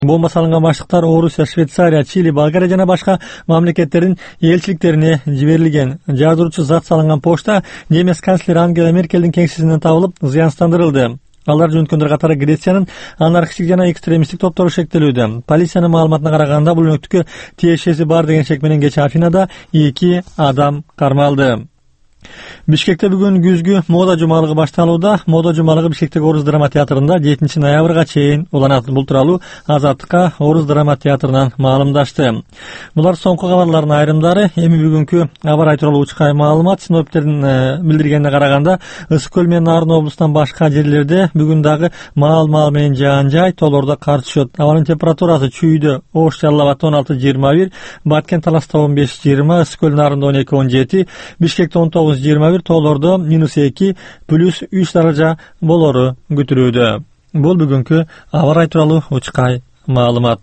Бомба салынган баштыктар Орусия, Швейцария, Чили, Болгария жана башка мамлекеттердин элчиликтерине жиберилген. Жаадыруучу зат салынган почта немец канцлери Ангела Меркелдин кеңсесинен табылып, зыянсыздандырылды. Алар жөнөткөндөр катары Грециянын анархистик жана экстремисттик топтору шектелүүдө. Полициянын маалыматына караганда бул өнөктүккө тиешеси бар деген шек менен кечээ Афинада 2 адам кармалды. Бишкекте бүгүн күзгү мода жумалыгы башталууда. Мода жумалыгы Бишкектеги Орус драма театрында 7 ноябрга чейин уланат. Бул тууралуу Азаттыкка Орус драма театрынан маалымдашты. Булар соңку кабарлардын айрымдары. Эми бүгүнкү аба ырайы тууралуу учкай маалымат. Синоптиктердин билдиргенине караганда, Ысык көл менен Нарын облусунан башка жерлерде бүгүн дагы маал менен жаан-жай, тоолордо кар түшөт. Абанын температурасы Чүйдө, Ош, Жалал Абадта 16-21, Баткен, Таласта 15-20, Ысык көл нарында 12-17, Бишкекте 19-21, тоолордо -2, +3 даража болору күтүлүүдө. Бул бүгүнкү аба ырайы тууралуу учкай маалымат.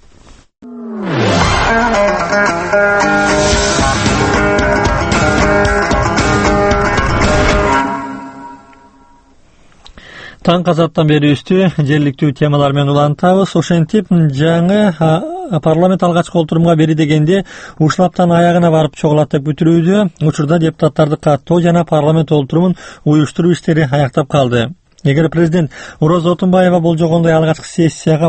Таң казаттан бери жергиликтүү темалар менен улантабыз. Ошентип жаңы парламент алгачкы олтурумга бери дегенде ушул аптанын аягына барып чогулат деп күтүлүүдө. Учурда депутаттарды каттоо жана парламент олтурумун уюштуруу иштери аяктап калды. Эгер президент Роза Отунбаева болжогондой алгачкы сессия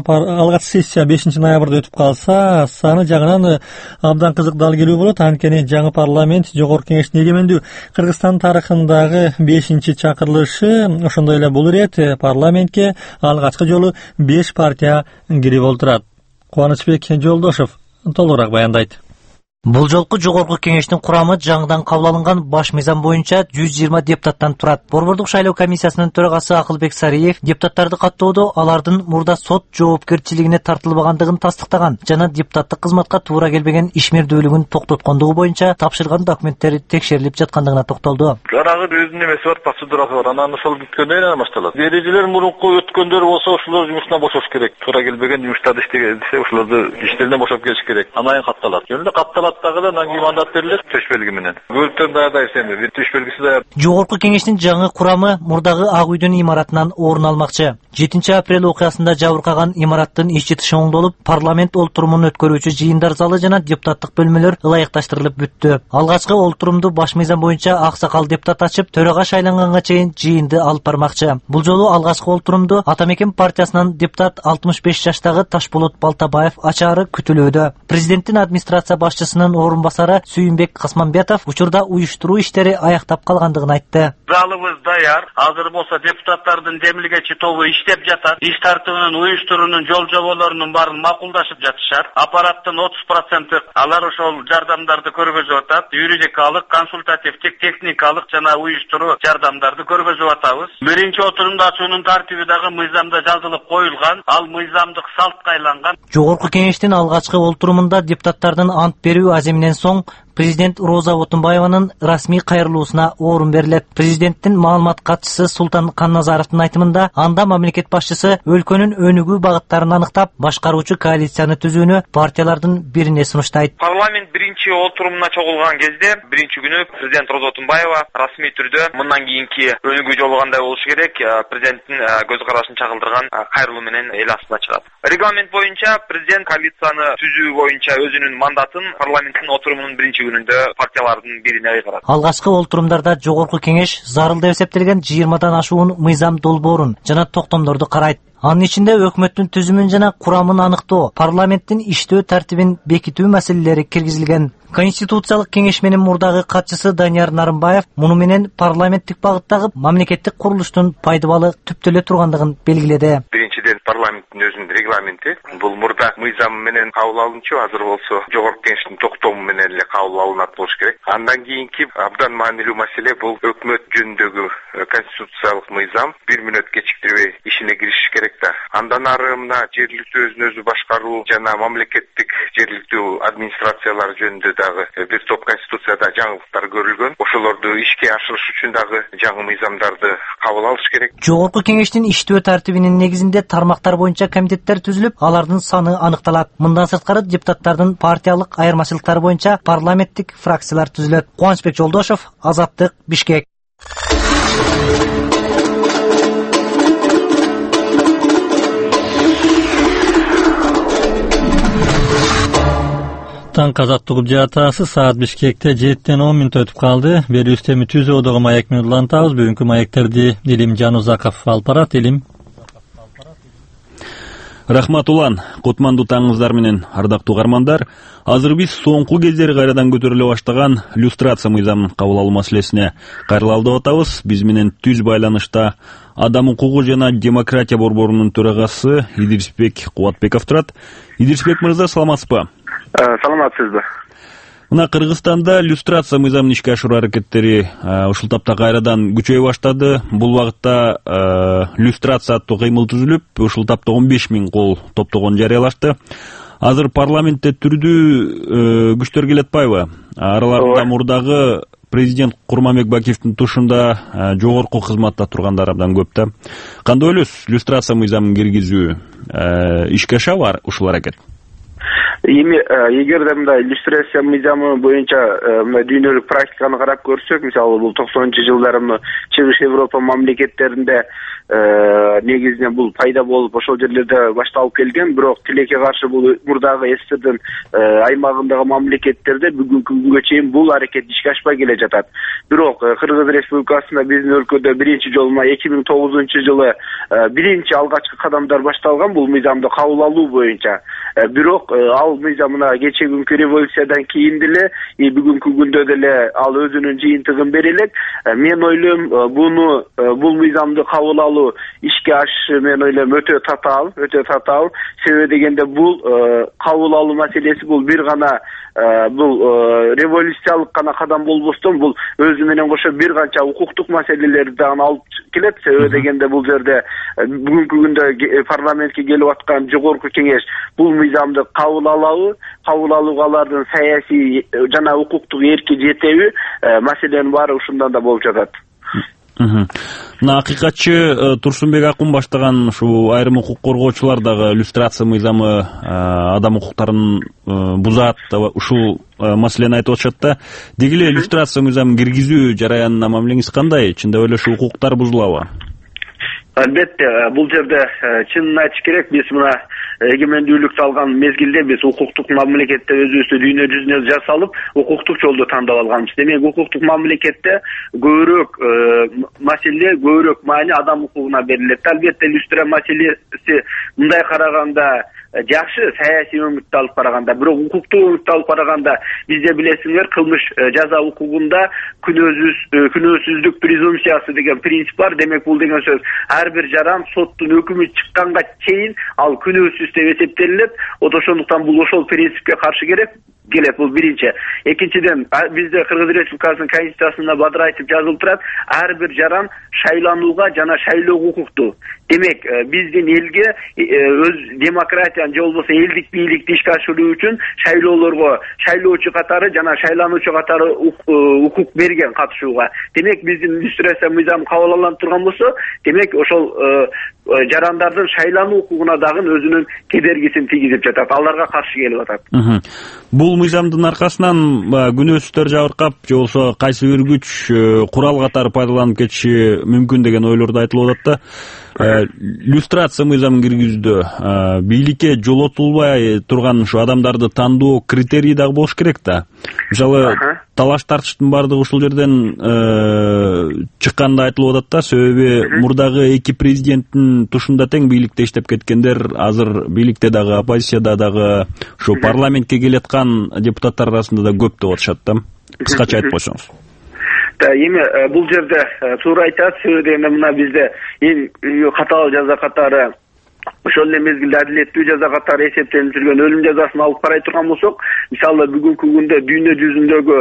5 ноябрда өтүп калса, саны жагынан абдан кызык дал келүү болот. Анткени жаңы парламент Жогорку Кеңештин эгемендүү Кыргызстан тарыхындагы 5-чакырылышы. Ошондой эле бул ирет парламентке алгачкы жолу 5 партия кирип олтурат. Кубанычбек Жолдошов толугураак баяндайт. Бул жолку Жогорку Кеңештин курамы жаңыдан кабыл алынган баш мыйзам боюнча 120 депутаттан турат. Борбордук шайлоо комиссиясынын төрагасы Акылбек Сариев депутаттарды каттоодо алардын мурда сот жоопкерчилигине тартылбагандыгын тастыктаган жана депутаттык кызматка туура келбеген ишмердүүлүгүн токтоткондугу боюнча тапшырган документтери текшерилип жаткандыгына токтолду. Жанагы өзүнүн эмеси бар, процедурасы бар. Анан ошол бүткөндөн кийин башталат. Эрежелер мурунку өткөндөр болсо ошолор жумушуна бошош керек. Туура келбеген жумуштарды иштегенсе ошолорду иштеринен бошоп келиш керек. Анан кийин катталат. Жөнүндө катталат. Нанги мандат берилет төш белги менен. Бөлүктөр даярдайбыз эми. Төш белгиси даяр. Жогорку Кеңештин жаңы курамы мурдагы Ак үйдүн имаратынан орун алмакчы. 7 апрель окуясында жабыркаган имараттын ичи тышы оңдолуп, парламент олтурумун өткөрүүчү жыйындар залы жана депутаттык бөлмөлөр ылайыкташтырылып бүттү. Алгачкы олтурумду баш мыйзам боюнча аксакал депутат ачып, төрага шайланганга чейин жыйынды алып бармакчы. Бул жолу алгачкы олтурумду Атамекен партиясынан депутат 65 жаштагы Ташболот Балтабаев ачаары күтүлүүдө. Президенттин администрация башчысынын орун басары Сүйүнбек Касманбетов учурда уюштуруу иштери аяктап калгандыгын айтты. Залыбыз даяр. Азыр болсо депутаттардын демилгечи тобу иштеп жатат. Иш тартыбынын уюштуруунун жол жоболорунун баарын макулдашып жатышат. Аппараттын 30% алар ошол жардамдарды көргөзүп атат. Юридикалык, консультативдик, техникалык жана уюштуруу жардамдарды көргөзүп атабыз. Биринчи отурумду ачуунун тартиби дагы мыйзамда жазылып коюлган. Ал мыйзамдык салтка айланган. Жогорку Кеңештин алгачкы олтурумунда депутаттардын ант берүү аземинен соң президент Роза Отунбаеванын расмий кайрылуусуна орун берилет. Президенттин маалымат катчысы Султан Канназаровдун айтымында, анда мамлекет башчысы өлкөнүн өнүгүү багыттарын аныктап, башкаруучу коалицияны түзүүнү партиялардын бирине сунуштайт. Парламент биринчи отурумуна чогулган кезде, биринчи күнү президент Роза Отунбаева расмий түрдө мындан кийинки өнүгүү жолу кандай болушу керек, президенттин көз карашын чагылдырган кайрылуу менен эл астына чыгат. Регламент боюнча президент коалицияны түзүү боюнча өзүнүн мандатын парламенттин отурумунун биринчи күнүндө партиялардын бирине кайрат. Алгачкы олтурумдарда Жогорку Кеңеш зарыл деп эсептелген 20дан ашуун мыйзам долбоорун жана токтомдорду карайт. Анын ичинде өкмөттүн түзүмүн жана курамын аныктоо, парламенттин иштөө тартибин бекитүү маселелери киргизилген. Конституциялык кеңеш менен мурдагы катчысы Данияр Нарымбаев муну менен парламенттик багыттагы мамлекеттик курулуштун пайдабалы түптөлө тургандыгын белгиледи. Биринчиден парламенттин өзүнүн регламенти бул мурда мыйзам менен кабыл алынчу, азыр болсо Жогорку Кеңештин токтому менен эле кабыл алынат болуш керек. Андан кийинки абдан маанилүү маселе бул өкмөт жөнүндөгү конституциялык мыйзам 1 мүнөт кечиктирбей ишине киришиш керек да. Андан ары мына жергиликтүү өзүн өзү башкаруу жана мамлекеттик жергиликтүү администрациялар жөнүндө дагы бир топ конституцияда жаңылыктар көрүлгөн. Ошолорду ишке ашырыш үчүн дагы жаңы мыйзамдарды кабыл алыш керек. Жогорку Кеңештин иштөө тартибинин негизинде тармактар боюнча комитеттер түзүлүп, алардын саны аныкталат. Мындан сырткары депутаттардын партиялык айырмачылыктары боюнча парламенттик фракциялар түзүлөт. Кубанычбек Жолдошов, Азаттык, Бишкек. Таң азаттык жаатасы саат Бишкекте 7-10 мүнөт өтүп калды. Бери үстөмү түзөөдөгү маек менен улантабыз. Бүгүнкү маектерди Илим Жанузаков алып барат. Илим. Рахмат улан, кутмандуу таңыңыздар менен ардактуу угармандар. Азыр биз соңку кездери кайрадан көтөрүлө баштаган люстрация мыйзамын кабыл алуу маселесине кайрылып атабыз. Биз менен түз байланышта Адам укугу жана демократия борборунун төрагасы Идирисбек Кубатбеков турат. Идирисбек мырза, саламатсызбы? Саламатсызбы. Мына Кыргызстанда люстрация мыйзамын ишке ашыруу аракеттери ушул тапта кайрадан күчөй баштады. Бул багытта люстрация аттуу кыймыл түзүлүп, ушул тапта 15 000 кол топтогон жарыялашты. Азыр парламентте түрдүү күчтөр келет атпайбы? Араларында мурдагы президент Курманбек Бакиевдин тушунда жогорку кызматта тургандар абдан көп да. Кандай ойлойсуз, люстрация мыйзамын киргизүү ишке ашабы ушул аракет? Эгерде мындай иллюстрация мыйзамы боюнча дүйнөлүк практиканы карап көрсөк, мисалы бул 90-жылдары Чыгыш Европа мамлекеттеринде негизинен бул пайда болуп ошол жерлерде башталып келген, бирок тилекке каршы бул мурдагы СССРдин аймагындагы мамлекеттерде бүгүнкү күнгө чейин бул аракет ишке ашпай келе жатат. Бирок Кыргыз Республикасында биздин өлкөдө биринчи жолу 2009-жылы биринчи алгачкы кадамдар башталган бул мыйзамды кабыл алуу боюнча. Бирок ал мыйзамына кечээ күнкү революциядан кийин деле бүгүнкү күндө деле ал өзүнүн жыйынтыгын бере элек. Мен ойлойм, бул мыйзамды кабыл алуу ишке ашышы мен ойлойм өтө татаал. Себеби дегенде бул кабыл алуу маселеси бул бир гана бул революциялык гана кадам болбостон, бул өзү менен кошо бир канча укуктук маселелерди дагы алып келет. Себеби дегенде бул жерде бүгүнкү күндө парламентке келип аткан жогорку кеңеш бул мыйзамды кабыл алууга алардын саясий жана укуктук эрки жетеби, маселенин баары ушундан да болуп жатат. Мына акыйкатчы Турсунбек Акун баштаган ушу айрым укук коргоочулар дагы люстрация мыйзамы адам укуктарын бузат, ушул маселени айтып атышат да. Деги эле люстрация мыйзамын киргизүү жараянына мамилеңиз кандай? Чындап эле ушул укуктар бузулабы? Албетте, бул жерде чынын айтыш керек, биз мына эгемендүүлүктү алган мезгилде биз укуктук мамлекетте өзүбүздү дүйнө жүзүнө жар салып, укуктук жолду тандап алганбыз. Демек, укуктук мамлекетте көбүрөөк маселе, көбүрөөк маани адам укугуна берилет. Албетте, люстра маселеси мындай караганда жакшы, саясий өңүттү алып караганда, бирок укуктук өңүттү алып караганда бизде билесиңер, кылмыш жаза укугунда күнөөсүздүк презумпциясы деген принцип бар. Демек, бул деген сөз ар бир жаран соттун өкүмү чыкканга чейин ал күнөөсүз деп эсептелет. Ошондуктан бул ошол принципке каршы келет, бул биринчи. Экинчиден, бизде Кыргыз Республикасынын конституциясында бадыр айтып жазылып турат, ар бир жаран шайланууга жана шайлоого укуктуу. Демек, биздин элге өз демократиянын же болбосо элдик бийликти ишке ашыруу үчүн шайлоолорго шайлоочу катары жана шайлануучу катары укук берген катышууга. Демек, биздин люстрация мыйзамы кабыл алынып турган болсо, демек ошол жарандардын шайлануу укугуна дагы өзүнүн кедергисин тийгизип жатат, аларга каршы келип атат. Бул мыйзамдын аркасынан күнөөсүздөр жабыркап, же болбосо кайсы бир күч курал катары пайдаланып кетиши мүмкүн деген ойлор да айтылып атат да. Люстрация мыйзамын киргизүүдө бийликке жолотулбай турган ушу адамдарды тандоо критерии дагы болуш керек да. Мисалы, талаш тартыштын баардыгы ушул жерден чыкканда айтылып атат да. Себеби мурдагы эки президенттин тушунда тең бийликте иштеп кеткендер азыр бийликте дагы, оппозицияда дагы, ушу парламентке келаткан депутаттар арасында да көп деп атышат да. Кыскача айтып койсоңуз. Эми бул жерде туура айтат, себеби дегенде мына бизде эң катаал жаза катары ошол эле мезгилде адилеттүү жаза катары эсептелип жүргөн өлүм жазасын алып карай турган болсок, мисалы бүгүнкү күндө дүйнө жүзүндөгү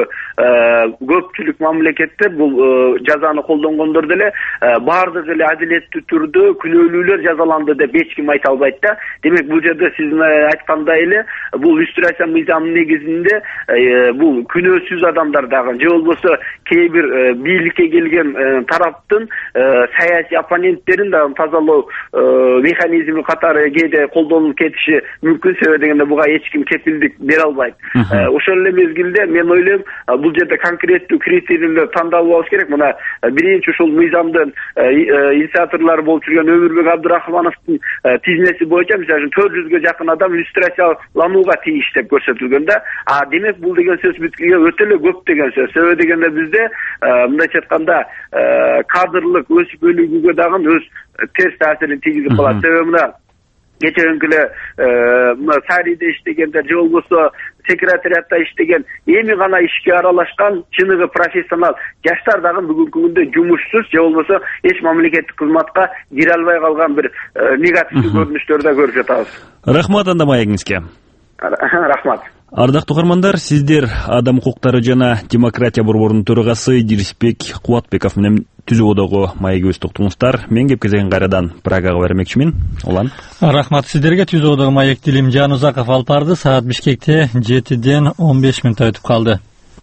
көпчүлүк мамлекеттер бул жазаны колдонгондор деле баардыгы эле адилеттүү түрдө күнөөлүүлөр жазаланды деп эч ким айта албайт да. Демек, бул жерде сиздин айткандай эле бул люстрация мыйзамынын негизинде бул күнөөсүз адамдар дагы же болбосо кээ бир бийликке келген тараптын саясий оппоненттерин дагы тазалоо механизми катары кээде колдонулуп кетиши мүмкүн, себеби дегенде буга эч ким кепилдик бере албайт. Ошол эле мезгилде мен ойлойм, бул жерде конкреттүү критерийлер тандалып алыш керек. Мына биринчи ушул мыйзамдын инициаторлору болуп жүргөн Өмүрбек Абдырахмановдун тизмеси боюнча мисалы үчүн 400гө жакын адам иллюстрацияланууга тийиш деп көрсөтүлгөн да. Демек бул деген сөз бүткүлгө өтө эле көп деген сөз. Себеби дегенде бизде мындайча айтканда кадрлык өсүп өнүгүүгө дагы өз терс таасирин тийгизип калат. Себеби мына кечеөнкү Сариде иштегендер же болбосо секретариатта иштеген эми гана ишке аралашкан чыныгы профессионал жаштар дагы бүгүнкү күндө жумушсуз же болбосо эч мамлекеттик кызматка кире албай калган бир негативдүү көрүнүштөрдү да көрүп жатабыз. Рахмат анда маегиңизге. Рахмат. Ардактуу угармандар, сиздер Адам укуктары жана демократия борборунун төрагасы Идирисбек Кубатбеков менен түзүү одогу маегибизди уктуңуздар. Мен кеп кезеген кайрадан Прагага бермекчимин. Улан. Рахмат сиздерге. Түзүү одогу маек Дилим Жанузаков алып барды. Саат Бишкекте 7-ден 15 мүнөт өтүп калды.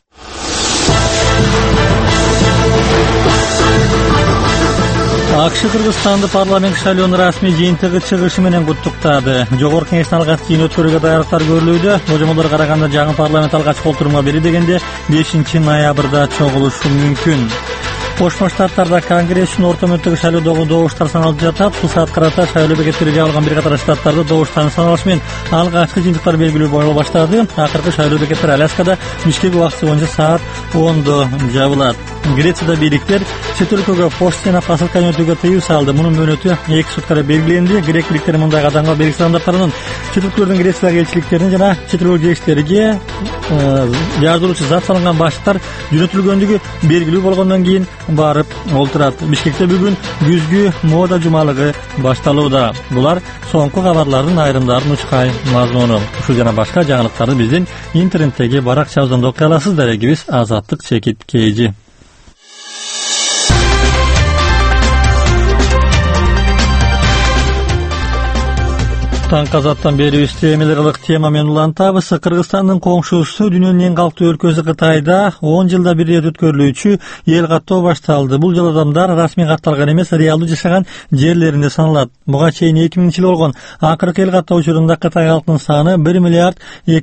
АКШ Кыргызстанды парламент шайлоонун расмий жыйынтыгы чыгышы менен куттуктады. Жогорку Кеңештин алгач кийин өткөрүүгө даярдыктар көрүлүүдө. Божомолдорго караганда жаңы парламент алгачкы отурумга бери дегенде 5 ноябрда чогулушу мүмкүн. Кошмо Штаттарда Конгресс үчүн орто мөөнөттөгү шайлоодогу добуштар саналып жатат. Бул саат карата шайлоо бекеттери жабылган бир катар штаттарда добуштардын саналышы менен алгачкы жыйынтыктар белгилүү боло баштады. Акыркы шайлоо бекеттери Аляскада Бишкек убактысы боюнча саат 10-до жабылат. Грецияда бийликтер чет өлкөгө почта жана посылка жөнөтүүгө тыюу салды. Мунун мөөнөтү 2 суткага белгиленди. Грек бийликтери мындай кадамга белгисиз адамдар тарабынан чет өлкөлөрдүн Грециядагы элчиликтерине жана чет өлкө жештерге жардыруучу зат салынган башчылар жөнөтүлгөндүгү белгилүү болгондон кийин барып олтурат. Бишкекте бүгүн күзгү мода жумалыгы башталууда. Булар соңку кабарлардын айрымдарын учкай мазмуну. Ушул жана башка жаңылыктарды биздин интернеттеги баракчабыздан окуй аласыз. Дарегибиз Азаттык Чекит Кейжи. Таңкы азаттан берүүбүздө эмелер ылык тема менен улантабыз. Кыргызстандын коңшусу дүйнөнүн эң калктуу өлкөсү Кытайда 10 жылда бир рет өткөрүлүүчү эл каттоо башталды. Бул жолу адамдар расмий катталган эмес, реалдуу жашаган жерлеринде саналат. Буга чейин 2000-жылы болгон акыркы эл каттоо учурунда Кытай калкынын саны 1 миллиард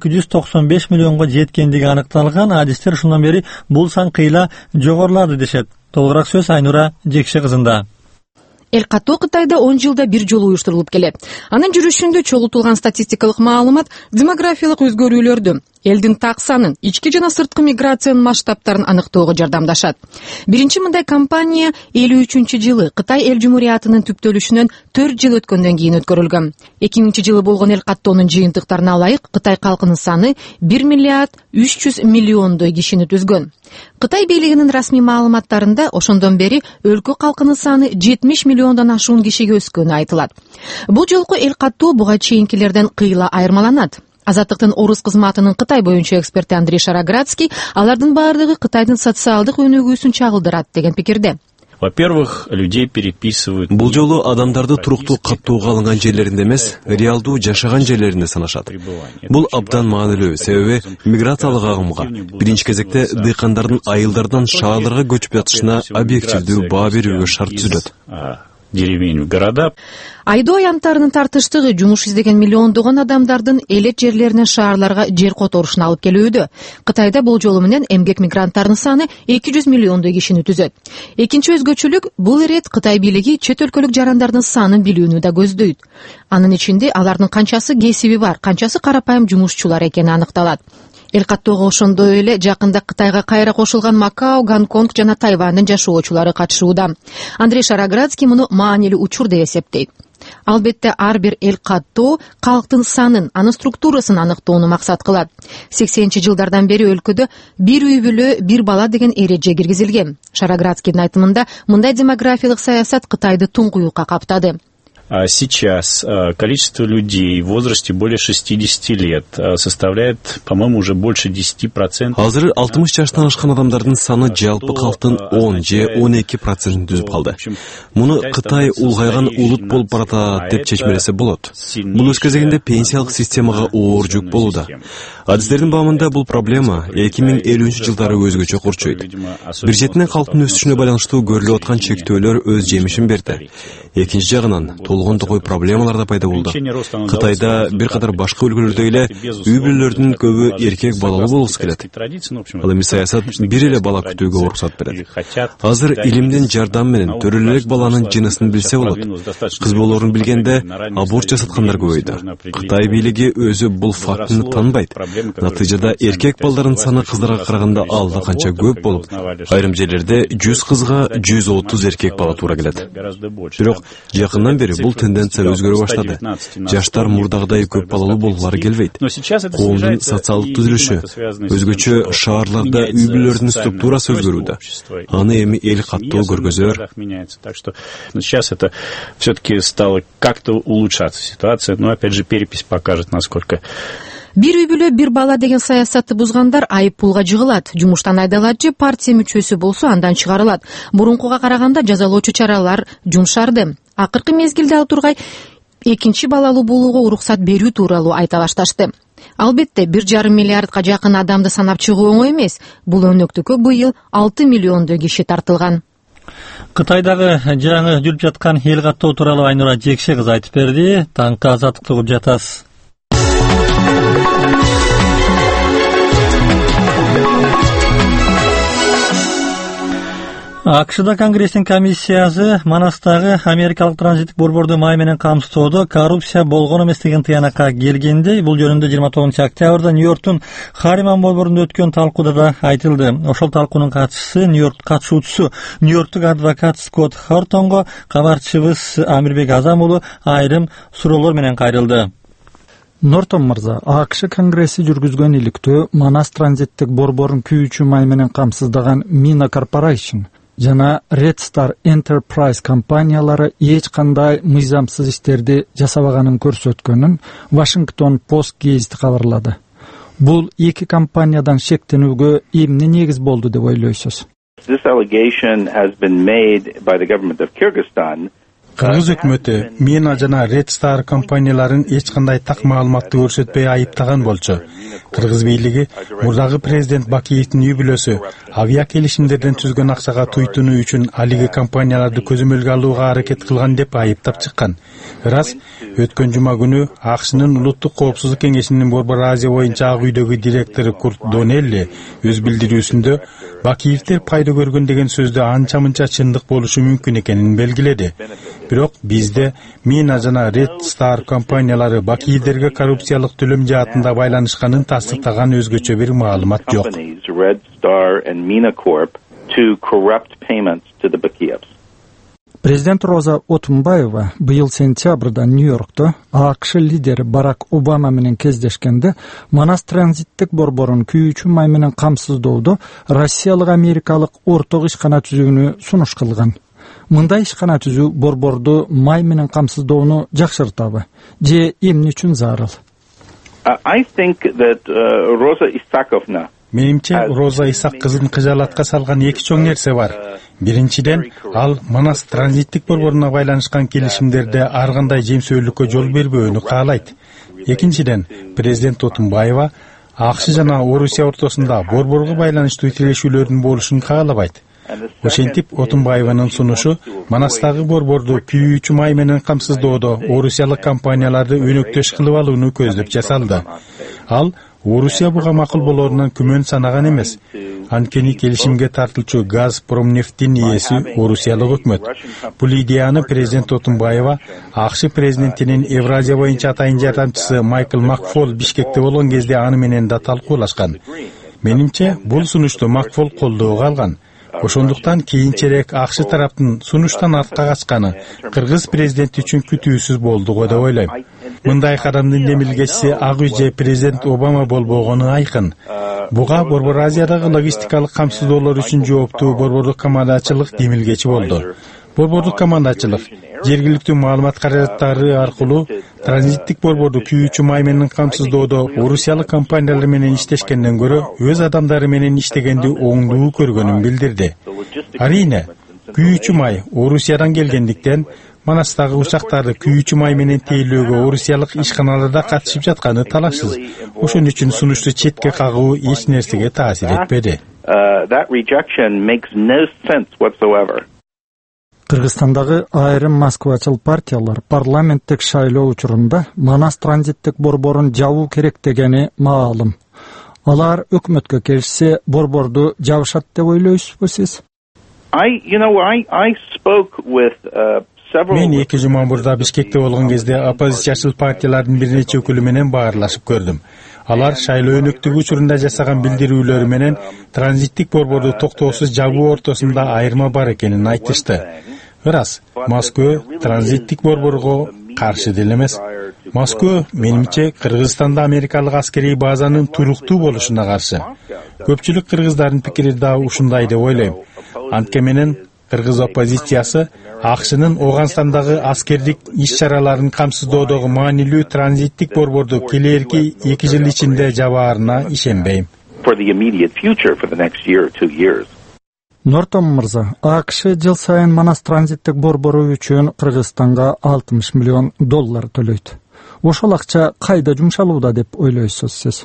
295 миллионго жеткендиги аныкталган. Адистер ушундан бери бул сан кыйла жогорулады дешет. Толугураак сөз Айнура Жекше кызында. Эл каттоо Кытайда 10 жылда бир жолу уюштурулуп келет. Анын жүрүшүндө чогултулган статистикалык маалымат демографиялык өзгөрүүлөрдү, элдин так санын, ички жана сырткы миграциянын масштабтарын аныктоого жардамдашат. Биринчи мындай кампания 53-жылы Кытай эл жумуриятынын түптөлүшүнөн 4 жыл өткөндөн кийин өткөрүлгөн. 2000-жылы болгон эл каттоонун жыйынтыктарына ылайык Кытай калкынын саны 1 миллиард 300 миллиондой кишини түзгөн. Кытай бийлигинин расмий маалыматтарында ошондон бери өлкө калкынын саны 70 миллиондон ашуун кишиге өскөнү айтылат. Бул жолку эл каттоо буга чейинкилерден кыйла айырмаланат. Азаттыктын орус кызматынын Кытай боюнча эксперти Андрей Шароградский алардын баардыгы Кытайдын социалдык өнүгүүсүн чагылдырат деген пикирде. Во-первых, людей переписывают. Бул жолу адамдарды туруктуу каттоого алынган жерлеринде эмес, реалдуу жашаган жерлеринде санашат. Бул абдан маанилүү, себеби миграциялык агымга, биринчи кезекте дыйкандардын айылдардан шаарларга көчүп жатышына объективдүү баа берүүгө шарт түзүлөт. Деревень в города. Айдоо аянттарынын тартыштыгы жумуш издеген миллиондогон адамдардын элет жерлеринен шаарларга жер которушуна алып келүүдө. Кытайда бул жолу менен эмгек мигранттарынын саны 200 миллиондой кишини түзөт. Экинчи өзгөчөлүк бул ирет Кытай бийлиги чет өлкөлүк жарандардын санын билүүнү да көздөйт. Анын ичинде алардын канчасы кесиби бар, канчасы карапайым жумушчулар экени аныкталат. Эл каттоого ошондой эле жакында Кытайга кайра кошулган Макао, Гонконг жана Тайвандын жашоочулары катышууда. Андрей Шароградский муну маанилүү учур деп эсептейт. Албетте ар бир эл каттоо калктын санын, анын структурасын аныктоону максат кылат. 80-жылдардан бери өлкөдө бир үй бүлө, бир бала деген эреже киргизилген. Шароградскийдин айтымында мындай демографиялык саясат Кытайды туңгуюкка каптады. Сейчас количество людей в возрасте более 60 лет составляет, по-моему, уже больше 10%. Азыр 60 жаштан ашкан адамдардын саны жалпы калктын 10 же 12% түзүп калды. Муну Кытай улгайган улут болуп баратат деп чечмелесе болот. Бул өз кезегинде пенсиялык системага оор жүк болууда. Адистердин баамында бул проблема 2050-жылдары өзгөчө курчойт. Бир четинен калктын өсүшүнө байланыштуу көрүлүп аткан чектөөлөр өз жемишин берди. Экинчи жагынан болгондой проблемалар да пайда болду. Кытайда бир катар башка өлкөлөрдө эле үй бүлөлөрдүн көбү эркек балалуу болгусу келет. Ал эми саясат бир эле бала күтүүгө уруксат берет. Азыр илимдин жардамы менен төрөлөк баланын жынысын билсе болот. Кыз болоорун билгенде аборт жасаткандар көбөйдү. Кытай бийлиги өзү бул фактыны танбайт. Натыйжада эркек балдардын саны кыздарга караганда алда канча көп болуп, айрым жерлерде 100 кызга 130 эркек бала туура келет. Бирок жакындан бери бул тенденция өзгөрө баштады. Жаштар мурдагыдай көп балалуу болгулары келбейт. Коомдун социалдык түзүлүшү, өзгөчө шаарларда үй бүлөлөрдүн структурасы өзгөрүүдө. Аны эми эл каттуу көргөзөр. Так что сейчас это все-таки стало как-то улучшаться ситуация, но опять же перепись покажет, насколько. Бир үй бүлө бир бала деген саясатты бузгандар айып пулга жыгылат. Жумуштан айдалат же партия мүчөсү болсо андан чыгарылат. Мурункуга караганда жазалоочу чаралар жумшарды. Акыркы мезгилде ал тургай экинчи балалуу болууга уруксат берүү тууралуу айта башташты. Албетте 1,5 миллиардга жакын адамды санап чыгуу оңой эмес. Бул өнөктүккө быйыл 6 миллиондой киши тартылган. Кытайдагы жаңы жүрүп жаткан эл каттоо тууралуу Айнура Жекше кызы айтып берди. Таңкы азаттыкты угуп жатасыз. АКШда Конгресстин комиссиясы Манастагы америкалык транзиттик борборду май менен камсыздоодо коррупция болгон эмес деген тыянакка келгенде, бул жөнүндө 29 октябрда Нью-Йорктун Хариман борборунда өткөн талкууда да айтылды. Ошол талкуунун катышуучусу Нью-Йорктук адвокат Скотт Хортонго кабарчыбыз Амирбек Азам уулу айрым суроолор менен кайрылды. Нортон мырза, АКШ Конгресси жүргүзгөн иликтөө Манас транзиттик борборун күйүүчү май менен камсыздаган Mina Corporation жана Red Star Enterprise компаниялары эч кандай мыйзамсыз иштерди жасабаганын көрсөткөнүн Washington Post гезити кабарлады. Бул эки компаниядан шектенүүгө эмне негиз болду деп ойлойсуз? This allegation has been made by the government of Kyrgyzstan. Кыргыз өкмөтү Mina жана Red Star компанияларын эч кандай так маалыматты көрсөтпөй айыптаган болчу. Кыргыз бийлиги мурдагы президент Бакиевдин үй бүлөсү авиа келишимдерден түзгөн акчага туйтунуу үчүн алиги компанияларды көзөмөлгө алууга аракет кылган деп айыптап чыккан. Ырас өткөн жума күнү АКШнын улуттук коопсуздук кеңешинин Борбор Азия боюнча Ак үйдөгү директору Курт Донелли өз билдирүүсүндө Бакиевдер пайда көргөн деген сөздө анча-мынча чындык болушу мүмкүн экенин белгиледи. Бирок бизде Mina жана Red Star компаниялары Бакиевдерге коррупциялык төлөм жаатында байланышканын тастыктаган өзгөчө бир маалымат жок. Red Star and Mina Corp to corrupt payments to the Bakiyevs. Президент Роза Отунбаева быйыл сентябрда Нью-Йоркто АКШ лидери Барак Обама менен кездешкенде Манас транзиттик борборун күйүүчү май менен камсыздоодо Россиялык Америкалык орток ишкана түзүүнү сунуш кылган. Мындай ишкана түзүү борборду май менен камсыздоону жакшыртабы же эмне үчүн зарыл? I think that Rosa Isakovna. Менимче Роза Исак кызын кыжалатка салган эки чоң нерсе бар. Биринчиден, ал Манас транзиттик борборуна байланышкан келишимдерде ар кандай жемсөөлүккө жол бербөөнү каалайт. Экинчиден, президент Отунбаева АКШ жана Орусия ортосунда борборго байланыштуу тирешүүлөрдүн болушун каалабайт. Ошентип, Отунбаеванын сунушу Манастагы борборду күйүүчү май менен камсыздоодо орусиялык компанияларды өнөктөш кылып алууну көздөп жасалды. Ал Орусия буга макул болоорунан күмөн санаган эмес. Анткени келишимге тартылчу Газпромнефтин ээси орусиялык өкмөт. Бул идеяны президент Отунбаева АКШ президентинин Евразия боюнча атайын жардамчысы Майкл Макфол Бишкекте болгон кезде аны менен да талкуулашкан. Менимче, бул сунушту Макфол колдоого алган. Ошондуктан кийинчерээк АКШ тараптын сунуштан артка качканы Кыргыз президенти үчүн күтүүсүз болдуго деп ойлойм. Мындай кадамдын демилгечиси Ак үй же президент Обама болбогону айкын. Буга Борбор Азиядагы логистикалык камсыздоолор үчүн жооптуу борбордук командачылык демилгечи болду. Борбордук командачылык жергиликтүү маалымат каражаттары аркылуу транзиттик борборду күйүүчү май менен камсыздоодо орусиялык компаниялар менен иштешкенден көрө өз адамдары менен иштегенди оңдуу көргөнүн билдирди. Арийне, күйүүчү май Орусиядан келгендиктен Манастагы учактарды күйүүчү май менен тейлөөгө орусиялык ишканаларда катышып жатканы талашсыз. Ошон үчүн сунушту четке кагуу эч нерсеге таасир этпеди. Кытай Кыргызстандагы айрым москвачыл партиялар парламенттик шайлоо учурунда Манас транзиттик борборун жабуу керек дегени маалым. Алар өкмөткө келишсе борборду жабышат деп ойлойсузбу сиз? I spoke with Мен 2 жума мурда Бишкекте болгон кезде оппозициячыл партиялардын бир нече өкүлү менен баарлашып көрдүм. Алар шайлоо өнөктүгү учурунда жасаган билдирүүлөрү менен транзиттик борборду токтоосуз жабуу ортосунда айырма бар экенин айтышты. Ырас, Москва транзиттик борборго каршы деле эмес. Москва, менимче, Кыргызстанда америкалык аскерий базанын туруктуу болушуна каршы. Көпчүлүк кыргыздардын пикири да ушундай деп ойлойм. Анткени кыргыз оппозициясы АКШнын Ооганстандагы аскердик иш-чараларын камсыздоодогу маанилүү транзиттик борборду келээрки 2 жыл ичинде жабаарына ишенбейм. Нортон мырза, АКШ жыл сайын Манас транзиттик борбору үчүн Кыргызстанга $60 миллион төлөйт. Ошол акча кайда жумшалууда деп ойлойсуз сиз?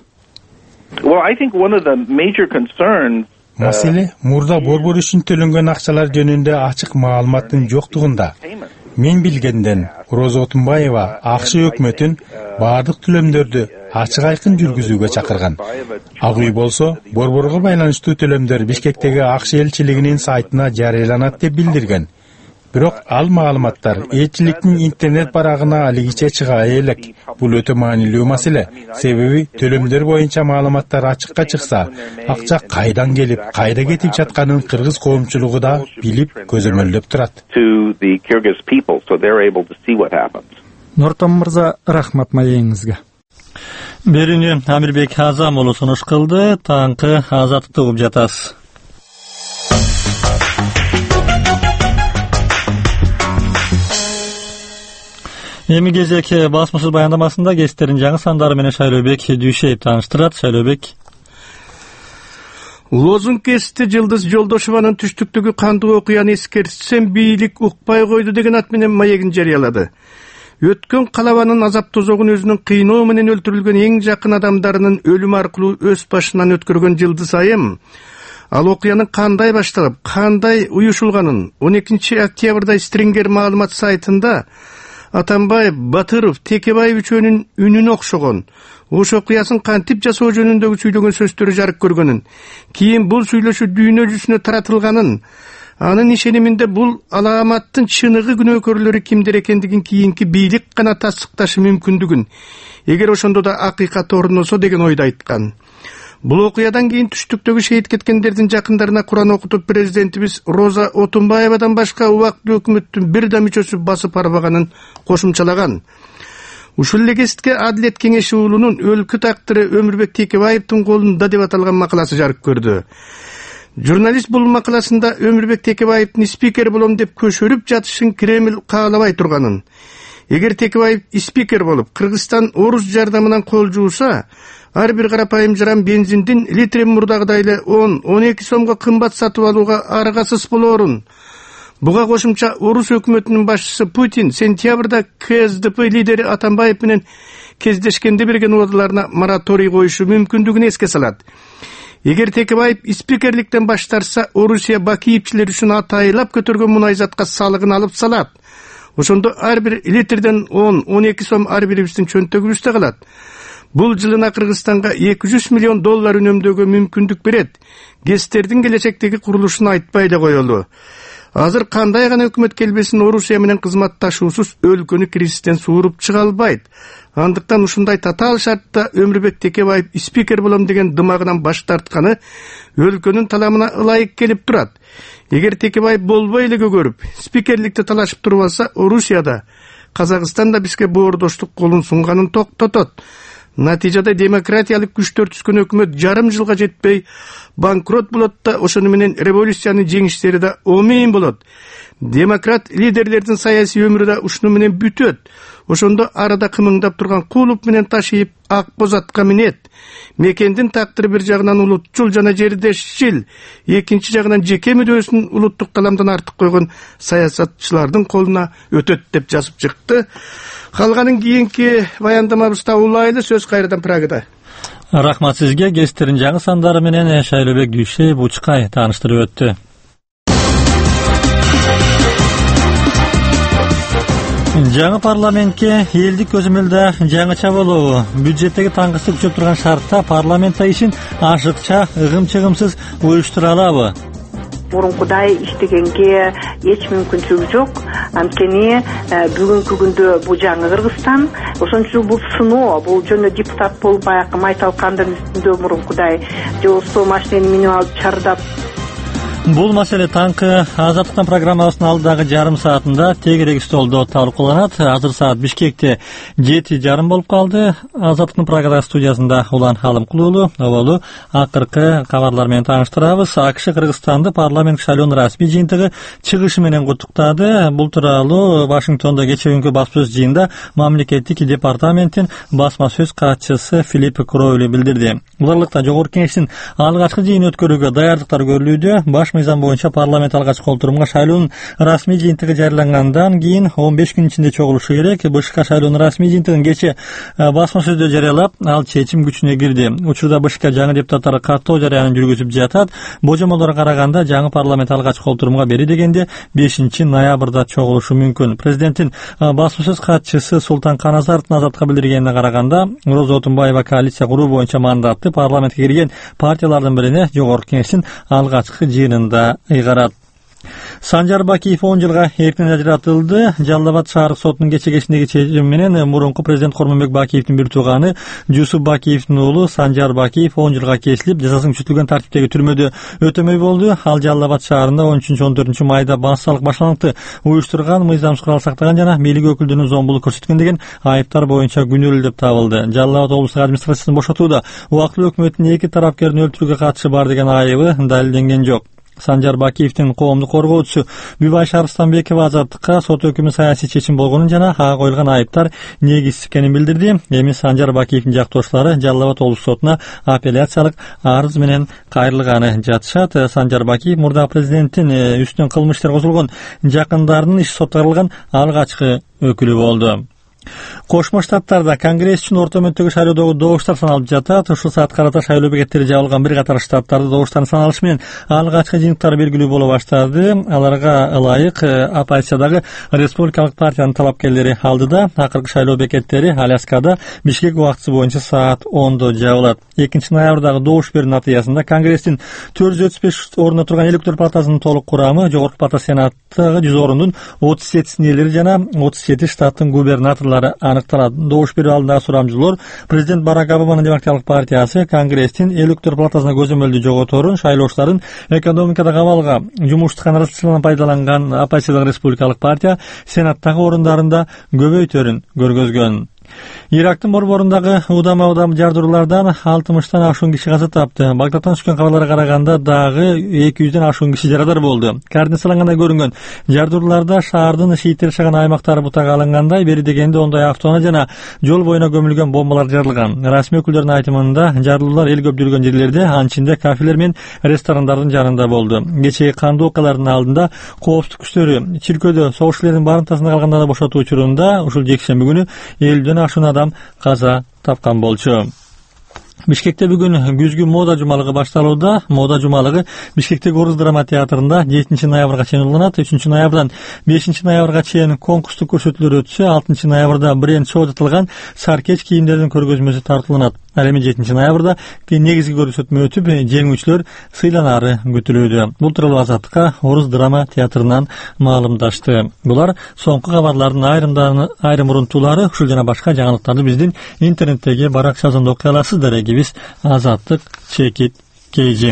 Маселе мурда борбор үчүн төлөнгөн акчалар жөнүндө ачык маалыматтын жоктугунда. Мен билгенден Роза Отунбаева АКШ өкмөтүн баардык төлөмдөрдү ачык айкын жүргүзүүгө чакырган. Ак үй болсо, борборго байланыштуу төлөмдөр Бишкектеги АКШ элчилигинин сайтына жарыяланат деп билдирген. Бирок ал маалыматтар элчиликтин интернет барагына алигиче чыга элек. Бул өтө маанилүү маселе. Себеби төлөмдөр боюнча маалыматтар ачыкка чыкса, акча кайдан келип, кайда кетип жатканын кыргыз коомчулугу да билип, көзөмөлдөп турат. Нортон мырза, рахмат маегиңизге. Берүүнү Амирбек Азам уулу сунуш кылды. Таңкы азаттыкты угуп жатасыз. Эми кезек басмасыз баяндамасында кестерин жаңы сандары менен Шайлообек Дүйшеев тааныштырат. Шайлообек. Лозунг кести Жылдыз Жолдошованын түштүктөгү кандуу окуяны эскертсем бийлик укпай койду деген ат менен маегин жарыялады. Өткөн калабанын азап тозогун өзүнүн кыйноо менен өлтүрүлгөн эң жакын адамдарынын өлүмү аркылуу өз башынан өткөргөн Жылдыз айым ал окуянын кандай башталып, кандай уюшулганын 12 октябрда Стрингер маалымат сайтында Атамбаев, Батыров, Текебаев үчөөнүн үнүнө окшогон, ош окуясын кантип жасоо жөнүндөгү сүйлөгөн сөздөрү жарык көргөнүн, кийин бул сүйлөшүү дүйнө жүзүнө таратылганын, анын ишениминде бул аламаттын чыныгы күнөөкөрлөрү кимдер экендигин кийинки бийлик гана тасдыкташы мүмкүндүгүн, эгер ошондо да акыйкат орносо деген ойду айткан. Бул окуядан кийин түштүктөгү шейит кеткендердин жакындарына Куран окутуп президентибиз Роза Отунбаевадан башка убактылуу өкмөттүн бир да мүчөсү басып барбаганын кошумчалаган. Ушул эле кеситке Адилет кеңеши уулунун өлкө тактыры Өмүрбек Текебаевдин колунда деп аталган макаласы жарык көрдү. Журналист бул макаласында Өмүрбек Текебаевдин спикер болом деп көшөрүп жатышын Кремль каалабай турганын. Эгер Текебаев спикер болуп, Кыргызстан орус жардамынан кол жууса, ар бир карапайым жаран бензиндин литрин мурдагыдай эле 10-12 сомго кымбат сатып алууга аргасыз болоорун. Буга кошумча орус өкмөтүнүн башчысы Путин сентябрда КСДП лидери Атамбаев менен кездешкенде берген убадаларына мораторий коюшу мүмкүндүгүн эске салат. Эгер Текебаев спикерликтен баш тартса, Орусия бакиевчилер үчүн атайлап көтөргөн мунайзатка салыгын алып салат. Ошондо ар бир литрден 10-12 сом ар бирибиздин чөнтөгүбүздө калат. Бул жылына Кыргызстанга $200 миллион үнөмдөөгө мүмкүндүк берет. ГЭСтердин келечектеги курулушун айтпай эле коелу. Азыр кандай гана өкмөт келбесин Орусия менен кызматташуусуз өлкөнү кризистен сууруп чыга албайт. Андыктан ушундай татаал шартта Өмүрбек Текебаев спикер болом деген дымагынан баш тартканы өлкөнүн таламына ылайык келип турат. Эгер Текебаев болбой эле көгөрүп, спикерликти талашып туруп алса, Орусияда, Казакстанда бизге боордоштук колун сунганын токтотот. Натыйжада демократиялык күчтөр түзгөн өкмөт жарым жылга жетпей банкрот болот да, ошону менен революциянын жеңиштери да омейин болот. Демократ лидерлердин саясий өмүрү да ушуну менен бүтөт. Ошондо арада кымыңдап турган кулуп менен ташыйып ак боз атка минет. Мекендин тактыры бир жагынан улутчул жана жердешчил, экинчи жагынан жеке мүдөөсүн улуттук таламдан артык койгон саясатчылардын колуна өтөт деп жазып чыкты. Калганын кийинки баяндамабызда улайлы сөз кайрадан Прагада. Рахмат сизге. Кестерин жаңы сандары менен Шайлообек Дүйшеев Учкай тааныштырып өттү. Жаңы парламентке элдик көзөмөлдө жаңыча болобу. Бюджеттеги таңгысы күчөп турган шартта парламентта ишин ашыкча, ыгым-чыгымсыз уюштура алабы? Мурункудай иштегенге эч мүмкүнчүлүк жок. Анткени бүгүнкү күндө бул жаңы Кыргызстан, ошон үчүн бул сыноо, бул жөнү депутат болуп баягы майталкандын үстүндө мурункудай же болбосо машинени минип алып чардап. Бул маселе таңкы Азаттыктын программасынын алдыдагы жарым саатында тегерек столдо талкууланат. Азыр саат Бишкекте 7:30 болуп калды. Азаттыктын программа студиясында Улан Алымкулуулу, оболу акыркы кабарлар менен тааныштырабыз. АКШ Кыргызстанды парламент шайлоонун расмий жыйынтыгы чыгышы менен куттуктады. Бул тууралуу Вашингтондо кечээ күнкү басма сөз жыйында мамлекеттик департаменттин басма сөз катчысы Филипп Кроули билдирди. Буларлыкта жогорку кеңештин алгачкы жыйынын өткөрүүгө даярдыктар көрүлүүдө. Баш мыйзам боюнча парламент алгачкы отурумга шайлоонун расмий жыйынтыгы жарыялангандан кийин 15 күн ичинде чогулушу керек. БШК шайлоонун расмий жыйынтыгын кечээ басма сөздө жарыялап, ал чечим күчүнө кирди. Учурда БШК жаңы депутаттары каттоо жарыянын жүргүзүп жатат. Божомолдорго караганда жаңы парламент алгачкы отурумга бери дегенде 5 ноябрда чогулушу мүмкүн. Президенттин басма сөз катчысы Султан Каназаровдун Азаттыкка билдиргенине караганда, Роза Отунбаева коалиция куруу боюнча мандатты парламентке кирген партиялардын бирине жогорку кеңештин алгачкы жыйынында ыйгарат. Санжар Бакиев 10 жылга эркинен ажыратылды. Жалал Абад шаардык сотунун кечээсиндеги чечими менен мурунку президент Кормонбек Бакиевдин бир тууганы Жусуп Бакиевдин уулу Санжар Бакиев 10 жылга кесилип, жазасын күчөтүлгөн тартиптеги түрмөдө өтөмөй болду. Ал Жалал Абад шаарында 13-14 майда массалык башталыкты уюштурган, мыйзамсыз курал сактаган жана бийлик өкүлдөрүнө зомбулук көрсөткөн деген айыптар боюнча күнөөлүү деп табылды. Жалал Абад облустук администрациясын бошотууда убактылуу өкмөттүн 2 тарапкердин өлтүрүүгө катышы бар деген айыбы далилденген жок. Санжар Бакиевдин коомдук коргоочусу Бүбай Арыстанбекова Азаттыкка сот өкүмү саясий чечим болгонун жана ага коюлган айыптар негизсиз экенин билдирди. Эми Санжар Бакиевдин жактоошулары Жалал Абад облустук сотуна апелляциялык арыз менен кайрылганы жатышат. Санжар Бакиев мурда президенттин үстүнөн кылмыш ишер козулгон жакындарынын иши соттолгон алгачкы өкүлү болду. Кошмо Штаттарда Конгресс үчүн орто мөөнөттөгү шайлоодогу добуштар саналып жатат. Ушул саат карата шайлоо бекеттери жабылган бир катар штаттарда добуштардын саналышы менен алгачкы жыйынтыктар белгилүү боло баштады. Аларга ылайык оппозициядагы республикалык партиянын талапкерлери алдыда. Акыркы шайлоо бекеттери Аляскада Бишкек убактысы боюнча саат 10-до жабылат. 2 ноябрдагы добуш берүү натыйжасында Конгресстин 435 орунда турган электорал палатасынын толук курамы, жогорку палата сенаттагы 100 орундун 37 ээлери жана 37 штаттын губернаторлору аныкталат. Добуш берүү алдындагы сурамжылоо президент Барак Обаманын Демократиялык партиясы Конгресстин электорал палатасына көзөмөлдү жоготорун, шайлоочулардын экономикада кабалга жумуштукан аралашуулардан пайдаланган оппозициядагы республикалык партия сенаттагы орундарында көбөйтөрүн көргөзгөн. Ирактын борборундагы удам жардыруулардан 60-тан ашуун киши каза тапты. Багдадтан түшкөн кабарларга караганда дагы 200дөн ашуун киши жарадар болду. Координациялангандай көрүнгөн жардырууларда шаардын шииттер жашаган аймактары бутага алынгандай, бери дегенде ондой автоунаа жана жол боюна көмүлгөн бомбалар жарылган. Расмий өкүлдөрдүн айтымында жардыруулар эл көп жүргөн жерлерде, анчинде кафелер менен ресторандардын жанында болду. Кечээги кандуу окуялардын алдында коопсуздук күчтөрү чиркөөдө согуш элердин барымтасында калгандарды бошотуу учурунда ушул жекшемби күнү 50дөн ашуун адам каза тапкан болчу. Бишкекте бүгүн күзгү мода жумалыгы башталууда. Мода жумалыгы Бишкектеги Орус драма театрында 7 ноябрга чейин уланат. 3 ноябрдан 5 ноябрга чейин конкурстук көрсөтүүлөр өтсө, 6 ноябрда бренд шоу жатылган саркеч кийимдердин көргөзмөсү тартылат. Ал эми 7 ноябрда негизги көрсөтмө өтүп, жеңүүчүлөр сыйланары күтүлүүдө. Бул тууралуу Азаттыкка Орус драма театрынан маалымдашты. Булар соңку кабарлардын айрым урунтуулары. Ушул жана башка жаңылыктарды биздин интернеттеги баракчасында окуй аласыздар. Biz Azatlık Çekit Keyci.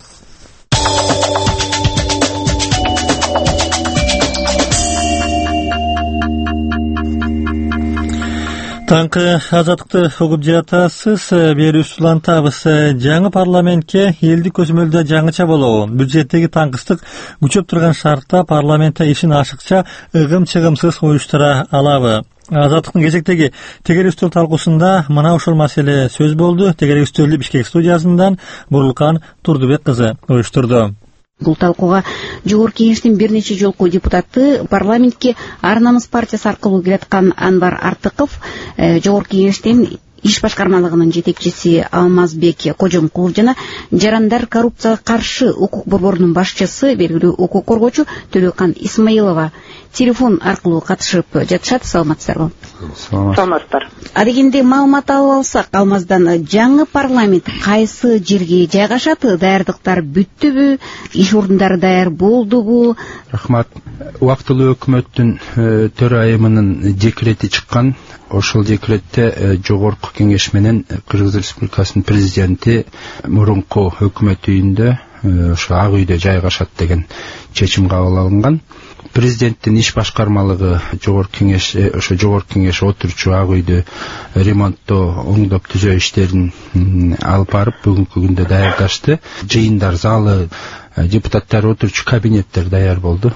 Таңкы Азаттыкты угуп жатасыз, бери улантабыз. Жаңы парламентке элдик көзөмөлдө жаңыча болобу. Бюджеттеги таңкыстык күчөп турган шартта парламентте ишин ашыкча, ыгым-чыгымсыз уюштура алабы? Азаттыктын кезектеги тегерек үстөл талкуусунда мына ушул маселе сөз болду. Тегерек үстөлдү Бишкек студиясынан Бурулкан Турдубек кызы уюштурду. Бул талкууга жогорку кеңештин бир нече жолку депутаты, парламентке Ар намыс партиясы аркылуу келаткан Анвар Артыков жогорку кеңештен иш башкармалыгынын жетекчиси Алмазбек Кожомкулов жана Жарандар коррупцияга каршы укук борборунун башчысы белгилүү укук коргоочу Төлөкан Исмаилова телефон аркылуу катышып жатышат. Саламатсыздарбы? Саламатсыздар. Адегенде маалымат алып алсак, Алмаздан жаңы парламент кайсы жерге жайгашат? Даярдыктар бүттүбү? Иш орундары даяр болдубу? Рахмат. Убактылуу өкмөттүн төрайымынын декрети чыккан. Ошол декретте жогорку кеңеш менен Кыргыз Республикасынын президенти мурунку өкмөт үйүндө, ошо Ак үйдө жайгашат деген чечим кабыл алынган. Президенттин иш башкармалыгы жогорку кеңеш отурчу Ак үйдү ремонттоо, оңдоп түзөө иштерин алып барып бүгүнкү күндө даярдашты. Жыйындар залы, депутаттар отурчу кабинеттер даяр болду.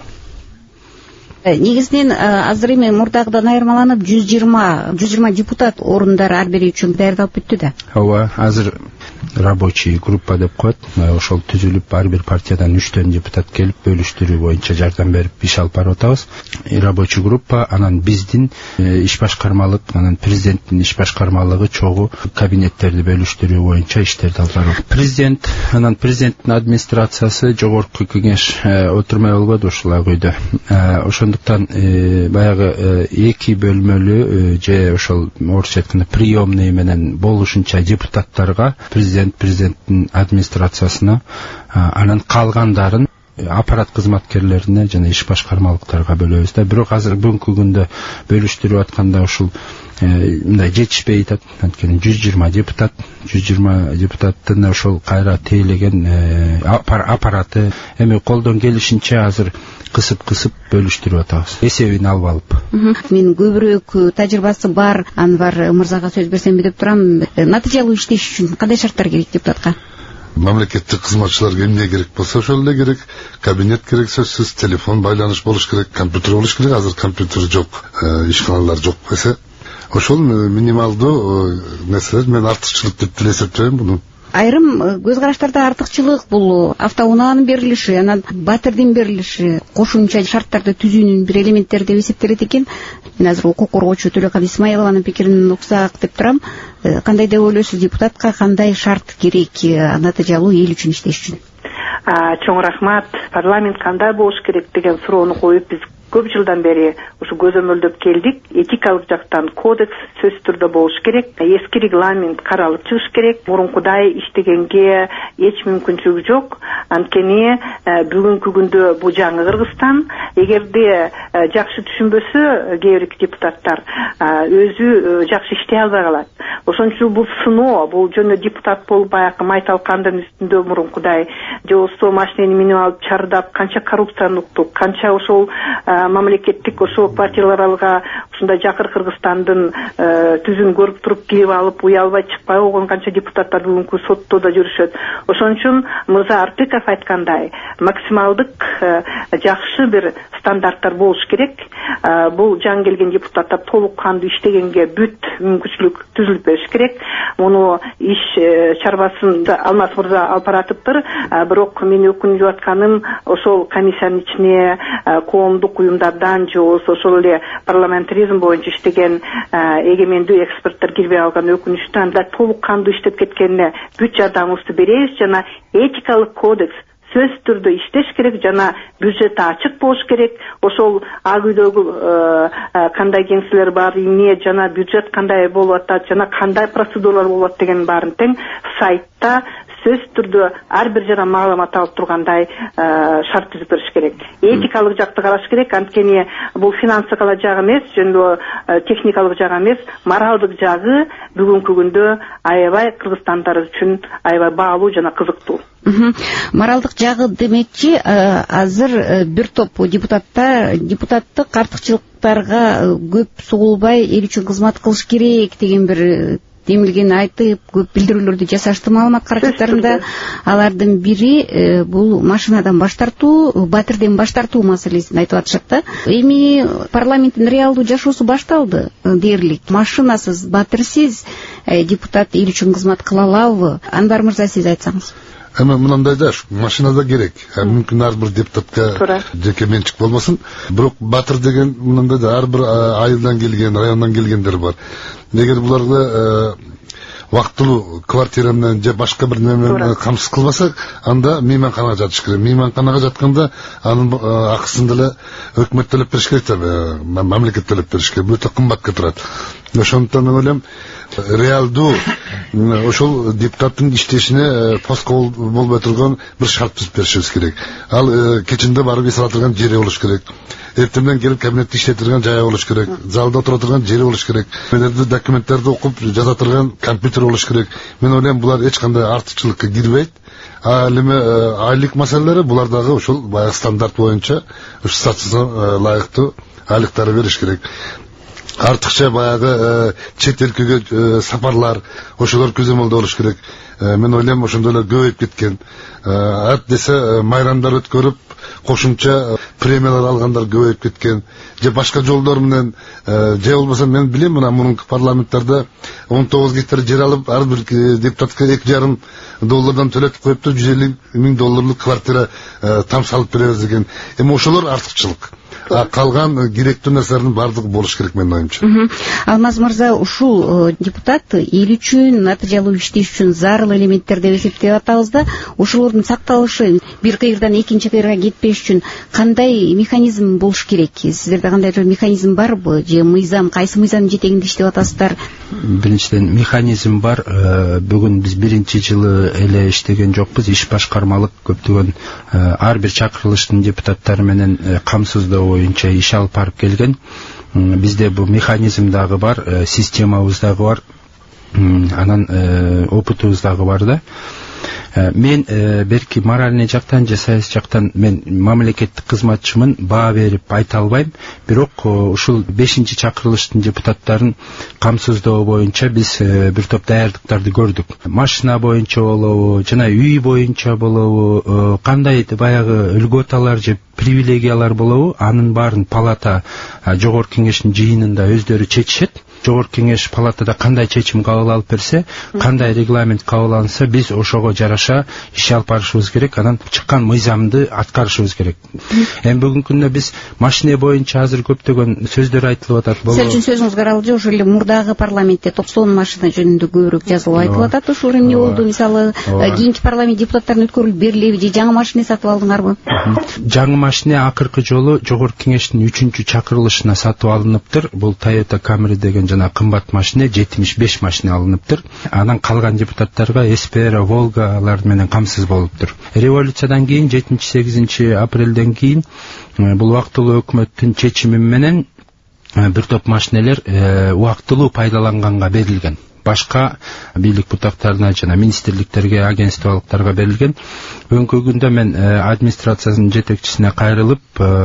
Негизинен азыр эми мурдагыдан айырмаланып 120 депутат орундары ар бири үчүн даярдалып бүттү да. Ооба, азыр рабочий группа деп коет. Ошол түзүлүп ар бир партиядан 3 депутат келип бөлүштүрүү боюнча жардам берип иш алып барып атабыз. Рабочий группа анан биздин иш башкармалык, анан президенттин иш башкармалыгы чогуу кабинеттерди бөлүштүрүү боюнча иштерди алып барып. Президент, анан президенттин администрациясы жогорку кеңеш отурмай болбоду ушул Ак үйдө. Ошондуктан баягы 2 бөлмөлүү же ошол орусча айтканда приемный менен болушунча депутаттарга президенттин администрациясына, анан калгандарын аппарат кызматкерлерине жана иш башкармалыктарга бөлөбүз да. Бирок азыр бүгүнкү күндө бөлүштүрүп атканда ушул мындай жетишпей атат. Анткени 120 депутаттын ошол кайра тейлеген аппараты эми колдон келишинче азыр кысып бөлүштүрүп атабыз. Эсебин алып алып. Мен көбүрөөк тажрыйбасы бар Анвар мырзага сөз берсемби деп турам. Натыйжалуу иштеш үчүн кандай шарттар керек депутатка? Мамлекеттик кызматчыларга эмне керек болсо ошол эле керек. Кабинет керек, сөзсүз, телефон байланыш болуш керек, компьютер болуш керек. Азыр компьютер жок, ишканалар жок десе, ошол минималдуу нерселер. Мен артыкчылык деп эсептейм буну. Айрым көз караштарда артыкчылык бул автоунаанын берилиши, анан батирдин берилиши, кошумча шарттарды түзүүнүн бир элементтери деп эсептелет экен. Мен азыр укук коргоочу Төлөкан Исмаилованын пикирин уксак деп турам. Кандай деп ойлойсуз, депутатка кандай шарт керек натыйжалуу эл үчүн иштеш үчүн? Чоң рахмат. Парламент кандай болуш керек деген суроону коюп биз көп жылдан бери ушу көзөмөлдөп келдик. Этикалык жактан кодекс сөзсүз түрдө болуш керек. Эски регламент каралып чыгыш керек. Мурункудай иштегенге эч мүмкүнчүлүгү жок. Анткени бүгүнкү күндө бул жаңы Кыргызстан. Эгерде жакшы түшүнбөсө кээ бир депутаттар өзү жакшы иштей албай калат. Ошон үчүн бул сыноо, бул жөнү депутат болуп баягы майталкандын үстүндө мурункудай же болбосо машинени минип алып чардап канча коррупцияны уктук, канча ошол мамлекеттик ошол партияларга ушундай жакыр Кыргызстандын түзүн көрүп туруп кирип алып уялбай чыкпай койгон канча депутаттар бүгүнкү сотто да жүрүшөт. Ошон үчүн мырза Артыков айткандай максималдык жакшы бир стандарттар болуш керек. Бул жаңы келген депутаттар толук кандуу иштегенге бүт мүмкүнчүлүк түзүлүп бериш керек. Муну иш чарбасын Алмаз мырза алып баратыптыр. Бирок мен өкүнүп атканым ошол комиссиянын ичине коомдук уюмдардан же болбосо ошол эле парламентаризм боюнча иштеген эгемендүү эксперттер кирбей алган өкүнүчтүү. Анда толук кандуу иштеп кеткенине бүт жардамыбызды беребиз. Жана этикалык кодекс сөзсүз түрдө иштеш керек, жана бюджети ачык болуш керек. Ошол Ак үйдөгү кандай кеңселер бар, эмне жана бюджет кандай болуп атат, жана кандай процедуралар болуп атат деген баарын тең сайтта сөзсүз түрдө ар бир жана маалымат алып тургандай шарт түзүп бериш керек. Этикалык жакты караш керек. Анткени бул финансылык жагы эмес, жөнүндө техникалык жагы эмес, моралдык жагы бүгүнкү күндө аябай кыргызстандар үчүн аябай баалуу жана кызыктуу. Моралдык жагы демекчи, азыр бир топ депутаттык артыкчылыктарга көп сугулбай эл үчүн кызмат кылыш керек деген бир демилгени айтып, көп билдирүүлөрдү жасашты маалымат каражаттарында. Алардын бири бул машинадан баш тартуу, батирден баш тартуу маселесин айтып атышат да. Эми парламенттин реалдуу жашоосу башталды дээрлик. Машинасыз, батирсиз депутат эл үчүн кызмат кыла алабы? Анвар мырза, сиз айтсаңыз. Эми мындай да машина да керек. Мүмкүн ар бир депутатка жеке менчик болмосун. Бирок батыр деген мындай да ар бир айылдан келген, райондан келгендер бар. Эгер буларга вактылуу квартира менен же башка бир неме менен камсыз кылбасак, анда мейманканага жатыш керек. Мейманканага жатканда анын акысын деле өкмөт төлөп бериш керек, мамлекет төлөп бериш керек. Өтө кымбатка турат. Ошондуктан мен ойлойм, реалдуу ошол депутаттын иштешине тоскоол болбой турган бир шарт түзүп беришибиз керек. Ал кечинде барып эс ала турган жери болуш керек. Эртеңден келип кабинетте иштей турган жайы болуш керек. Залда отура турган жери болуш керек. Документтерди окуп жаза турган компьютер болуш керек. Мен ойлойм, булар эч кандай артыкчылыкка кирбейт. Ал эми айлык маселелери булар дагы ошол баягы стандарт боюнча статусуна ылайыктуу айлыктарды бериш керек. Артыкча баягы чет элге сапарлар ошолор көзөмөлдө болуш керек. Мен ойлойм, ошондой эле көбөйүп кеткен. Ат десе майрамдар өткөрүп, кошумча премиялар алгандар көбөйүп кеткен. Же башка жолдор менен, же болбосо мен билем, мына мурунку парламенттерде 19 гектар жер алып, ар бир депутатка $2,5 төлөтүп коюптур, $150,000 квартира там салып беребиз деген. Эми ошолор артыкчылык. Калган керектүү нерселердин баардыгы болуш керек менин оюмча. Алмаз мырза, ушул депутат эл үчүн, натыйжалуу иштеш үчүн зарыл элементтер деп эсептеп атабыз да, ошолордун сакталышы, бир кыйырдан экинчи кыйырга кетпеш үчүн кандай механизм болуш керек? Сиздерде кандайдыр механизм барбы? Же мыйзам, кайсы мыйзамдын жетегинде иштеп атасыздар? Биринчиден механизм бар. Бүгүн биз биринчи жылы эле иштеген жокпуз. Иш башкармалык көптөгөн ар бир чакырылыштын депутаттары менен камсыздоо боюнча иш алып барып келген. Бизде бул механизм дагы бар, системабыз дагы бар, анан опытыбыз дагы бар да. Мен берки моральный жактан же саясий жактан мен мамлекеттик кызматчымын, баа берип айта албайм. Бирок ушул 5-чи чакырылыштын депутаттарын камсыздоо боюнча биз бир топ даярдыктарды көрдүк. Машина боюнча болобу, жана үй боюнча болобу, кандай баягы льготалар же привилегиялар болобу, анын баарын палата жогорку кеңештин жыйынында өздөрү чечишет. Жогорку кеңеш палатада кандай чечим кабыл алып берсе, кандай регламент кабыл алынса, биз ошого жараша иш алып барышыбыз керек, анан чыккан мыйзамды аткарышыбыз керек. Эми бүгүнкү күндө биз машина боюнча азыр көптөгөн сөздөр айтылып атат. Сиз үчүн сөзүңүз каралды, ошол эле мурдагы парламентте 90 машина жөнүндө көбүрөөк жазылып айтылып атат. Ошол эмне болду? Мисалы, кийинки парламент депутаттарына өткөрүлүп берилеби же жаңы машина сатып алдыңарбы? Жаңы машина акыркы жолу жогорку кеңештин 3-чү чакырылышына сатып алыныптыр. Бул Toyota Camry деген жана кымбат машина 75 машина алыныптыр. Анан калган депутаттарга Espera, Volgalар менен камсыз болуптур. Революциядан кийин 7-8 апрелден кийин бул убактылуу өкмөттүн чечими менен бир топ машинелер убактылуу пайдаланганга берилген. Башка бийлик бутактарына жана министрликтерге, агентстволуктарга берилген. Бүгүнкү күндө мен администрациянын жетекчисине кайрылып,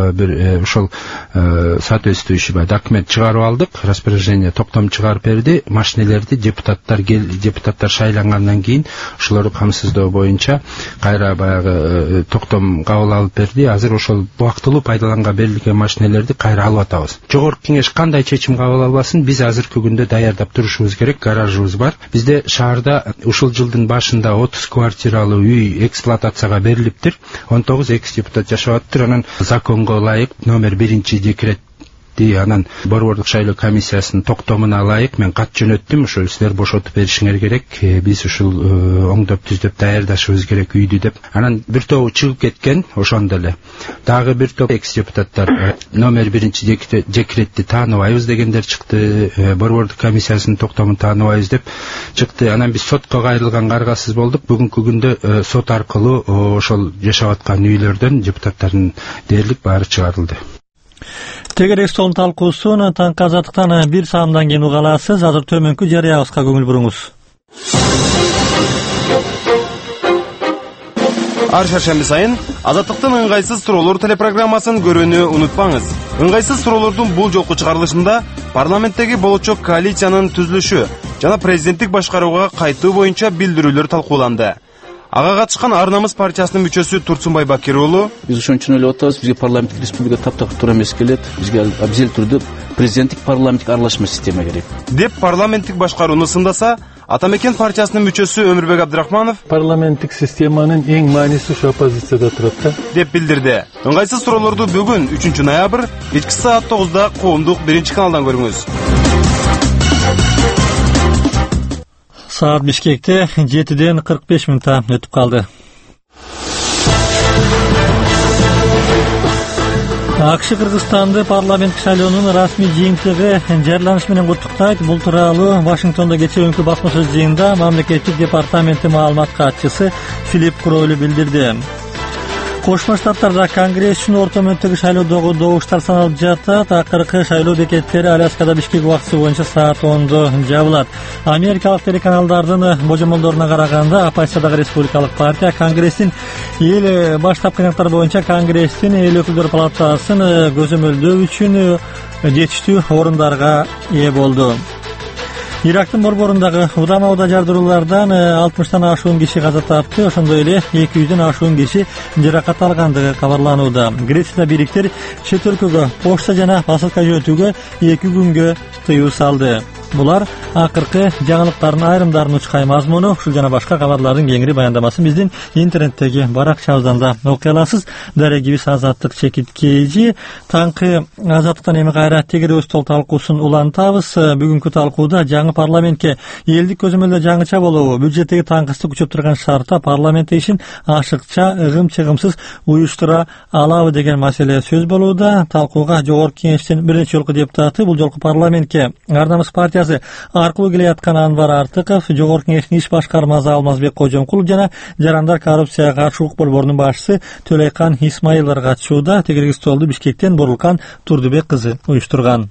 бир ошол соответствующий документ чыгарып алдык. Распоряжение токтом чыгарып берди. Машинелерди депутаттар шайлангандан кийин ошолорду камсыздоо боюнча кайра баягы токтом кабыл алып берди. Азыр ошол убактылуу пайдаланганга берилген машинелерди кайра алып атабыз. Жогорку кеңеш кандай чечим кабыл албасын, биз азыркы күндө даярдап турушубуз керек. Бар. Бизде шаарда ушул жылдын башында 30 квартиралуу үй эксплуатацияга берилиптир. 19 экс-депутат жашап атыптыр. Анан законго ылайык номер 1-чи декрет анан борбордук шайлоо комиссиясынын токтомуна ылайык мен кат жөнөттүм. Ошол силер бошотуп беришиңер керек. Биз ушул оңдоп түздөп даярдашыбыз керек үйдү деп. Анан бир тобу чыгып кеткен, ошондо эле. Дагы бир топ экс-депутаттар номер 1-чи декретти тааныбайбыз дегендер чыкты. Борбордук комиссиясынын токтомун тааныбайбыз деп чыкты. Анан биз сотко кайрылганга аргасыз болдук. Бүгүнкү күндө сот аркылуу ошол жашап аткан үйлөрдөн депутаттардын дээрлик баары чыгарылды. Тегерек столдун талкуусун таңкы азаттыктан 1 саамдан кийин уга аласыз. Азыр төмөнкү жарыябызга көңүл буруңуз. Ар шаршемби сайын Азаттыктын ыңгайсыз суроолор телепрограммасын көрүүнү унутпаңыз. Ыңгайсыз суроолордун бул жолку чыгарылышында парламенттеги болочок коалициянын түзүлүшү жана президенттик башкарууга кайтуу боюнча билдирүүлөр талкууланды. Ага катышкан Ар намыс партиясынын мүчөсү Турсунбай Бакир уулу: Биз ошон үчүн эле атабыз, бизге парламенттик республика таптакыр туура эмес келет. Бизге абзел түрдө президенттик парламенттик аралашма система керек. Деп парламенттик башкарууну сындаса, Атамекен партиясынын мүчөсү Өмүрбек Абдрахманов парламенттик системанын эң маанисиз ушу оппозицияда турат да, деп билдирди. Ыңгайсыз суроолорду бүгүн 3 ноябрь кечки саат 9-да коомдук 1-каналдан көрүңүз. Saat Бишкекте 7-ден 45 минутта өтүп калды. АКШ Кыргызстанды парламенттик шайлоонун расмий жыйынтыгы жарыяланыш менен куттуктайт. Бул тууралуу Вашингтондо кечээ өңкү басма сөз жыйынында мамлекеттик департаменти маалымат катчысы Филипп Кройль билдирди. Кошмо Штаттарда Конгресс үчүн орто мөөнөттөгү шайлоодогу добуштар саналып жатат. Акыркы шайлоо бекеттери Аляскада Бишкек убактысы боюнча саат 10-до жабылат. Америкалык телеканалдардын божомолдоруна караганда, оппозициядагы Республикалык партия Конгресстин эл баштапкы ынактар боюнча Конгресстин эл өкүлдөр палатасын көзөмөлдөө үчүн жетиштүү орундарга ээ болду. Ирактын борборундагы удама-уда жардыруулардан 60-тан ашуун киши каза тапты, ошондой эле 200дөн ашуун киши жаракат алгандыгы кабарланууда. Грецияда бириктер чет өлкөгө почта жана посылка жөнөтүүгө 2 күнгө тыюу салды. Булар акыркы жаңылыктардын айрымдарын учкай мазмуну, ушул жана башка кабарлардын кеңири баяндамасын биздин интернеттеги баракчабыздан да окуй аласыз. Дарегибиз Азаттык Чекиткейжи. Таңкы Азаттыктан эми кайра тегеребиз стол талкуусун улантабыз. Бүгүнкү талкууда жаңы парламентке элдик көзөмөлдө жаңыча болобу, бюджеттеги таңкыстык күчөп турган шартта парламент ишин ашыкча, ыгым-чыгымсыз уюштура алабы деген маселе сөз болууда. Талкууга Жогорку Кеңештин биринчи жолку депутаты, бул жолку парламентке Ардамыс партиясы аркылуу келе аткан Анвар Артыков, Жогорку Кеңештин иш башкармасы Алмазбек Кожомкулов жана Жарандар коррупцияга каршы укук борборунун башчысы Төлөйкан Исмаиловер катышууда. Тегерги столду Бишкектен Борулкан Турдубек кызы уюштурган.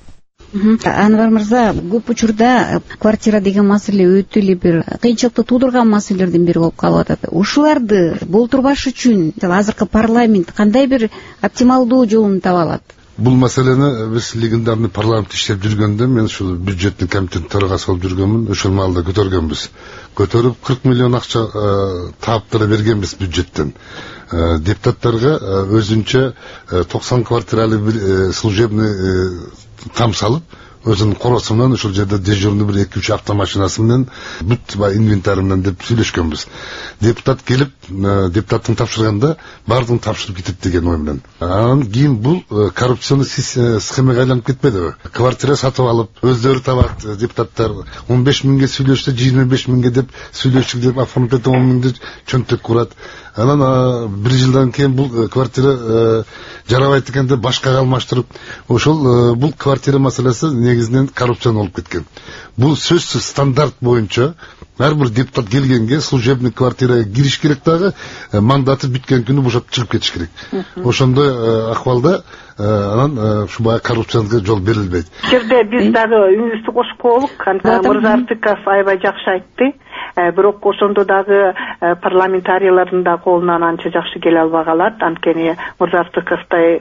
Анвар мырза, көп учурда квартира деген маселе өтө эле бир кыйынчылыкты туудурган маселелердин бири болуп калып атат. Ушуларды болтурбаш үчүн азыркы парламент кандай бир оптималдуу жолун таба алат? Бул маселени биз легендарный парламент иштеп жүргөндө, мен ушул бюджеттин комитетинин төрагасы болуп жүргөнмүн. Ошол маалда көтөргөнбүз. Көтөрүп 40 миллион акча таптыра бергенбиз бюджеттен. Депутаттарга өзүнчө 90 квартиралуу бир служебный кам салып, өзүнүн коросу менен ушул жерде дежурный бир 2-3 автомашинасы менен бүт инвентарь менен деп сүйлөшкөнбүз. Депутат келип, депутаттын тапшырганда бардыгын тапшырып кетет деген ой менен. Анан кийин бул коррупционный схемага айланып кетпедиби? Квартира сатып алып, өздөрү табат депутаттар 15 миңге сүйлөштү, 25 миңге деп сүйлөшчүк деп оформить 10 миңди чөнтөк курат. Анан бир жылдан кийин бул квартира жарабайт экен деп башкага алмаштырып, ошол бул квартира маселеси негизинен коррупцион болуп кеткен. Бул сөзсүз стандарт боюнча ар бир депутат келгенге служебный квартирага кириш керек, дагы мандаты бүткөн күнү бошоп чыгып кетиш керек. Ошондой акыбалда анан ушул коррупцияга жол берилбейт. Жерде биз дагы үңүбүздү кошуп коелук. Мырза Артыков аябай жакшы айтты. Бирок ошондо дагы парламентарийлердин да колунан анча жакшы келе албагалат. Анткени Мырза Артыковдай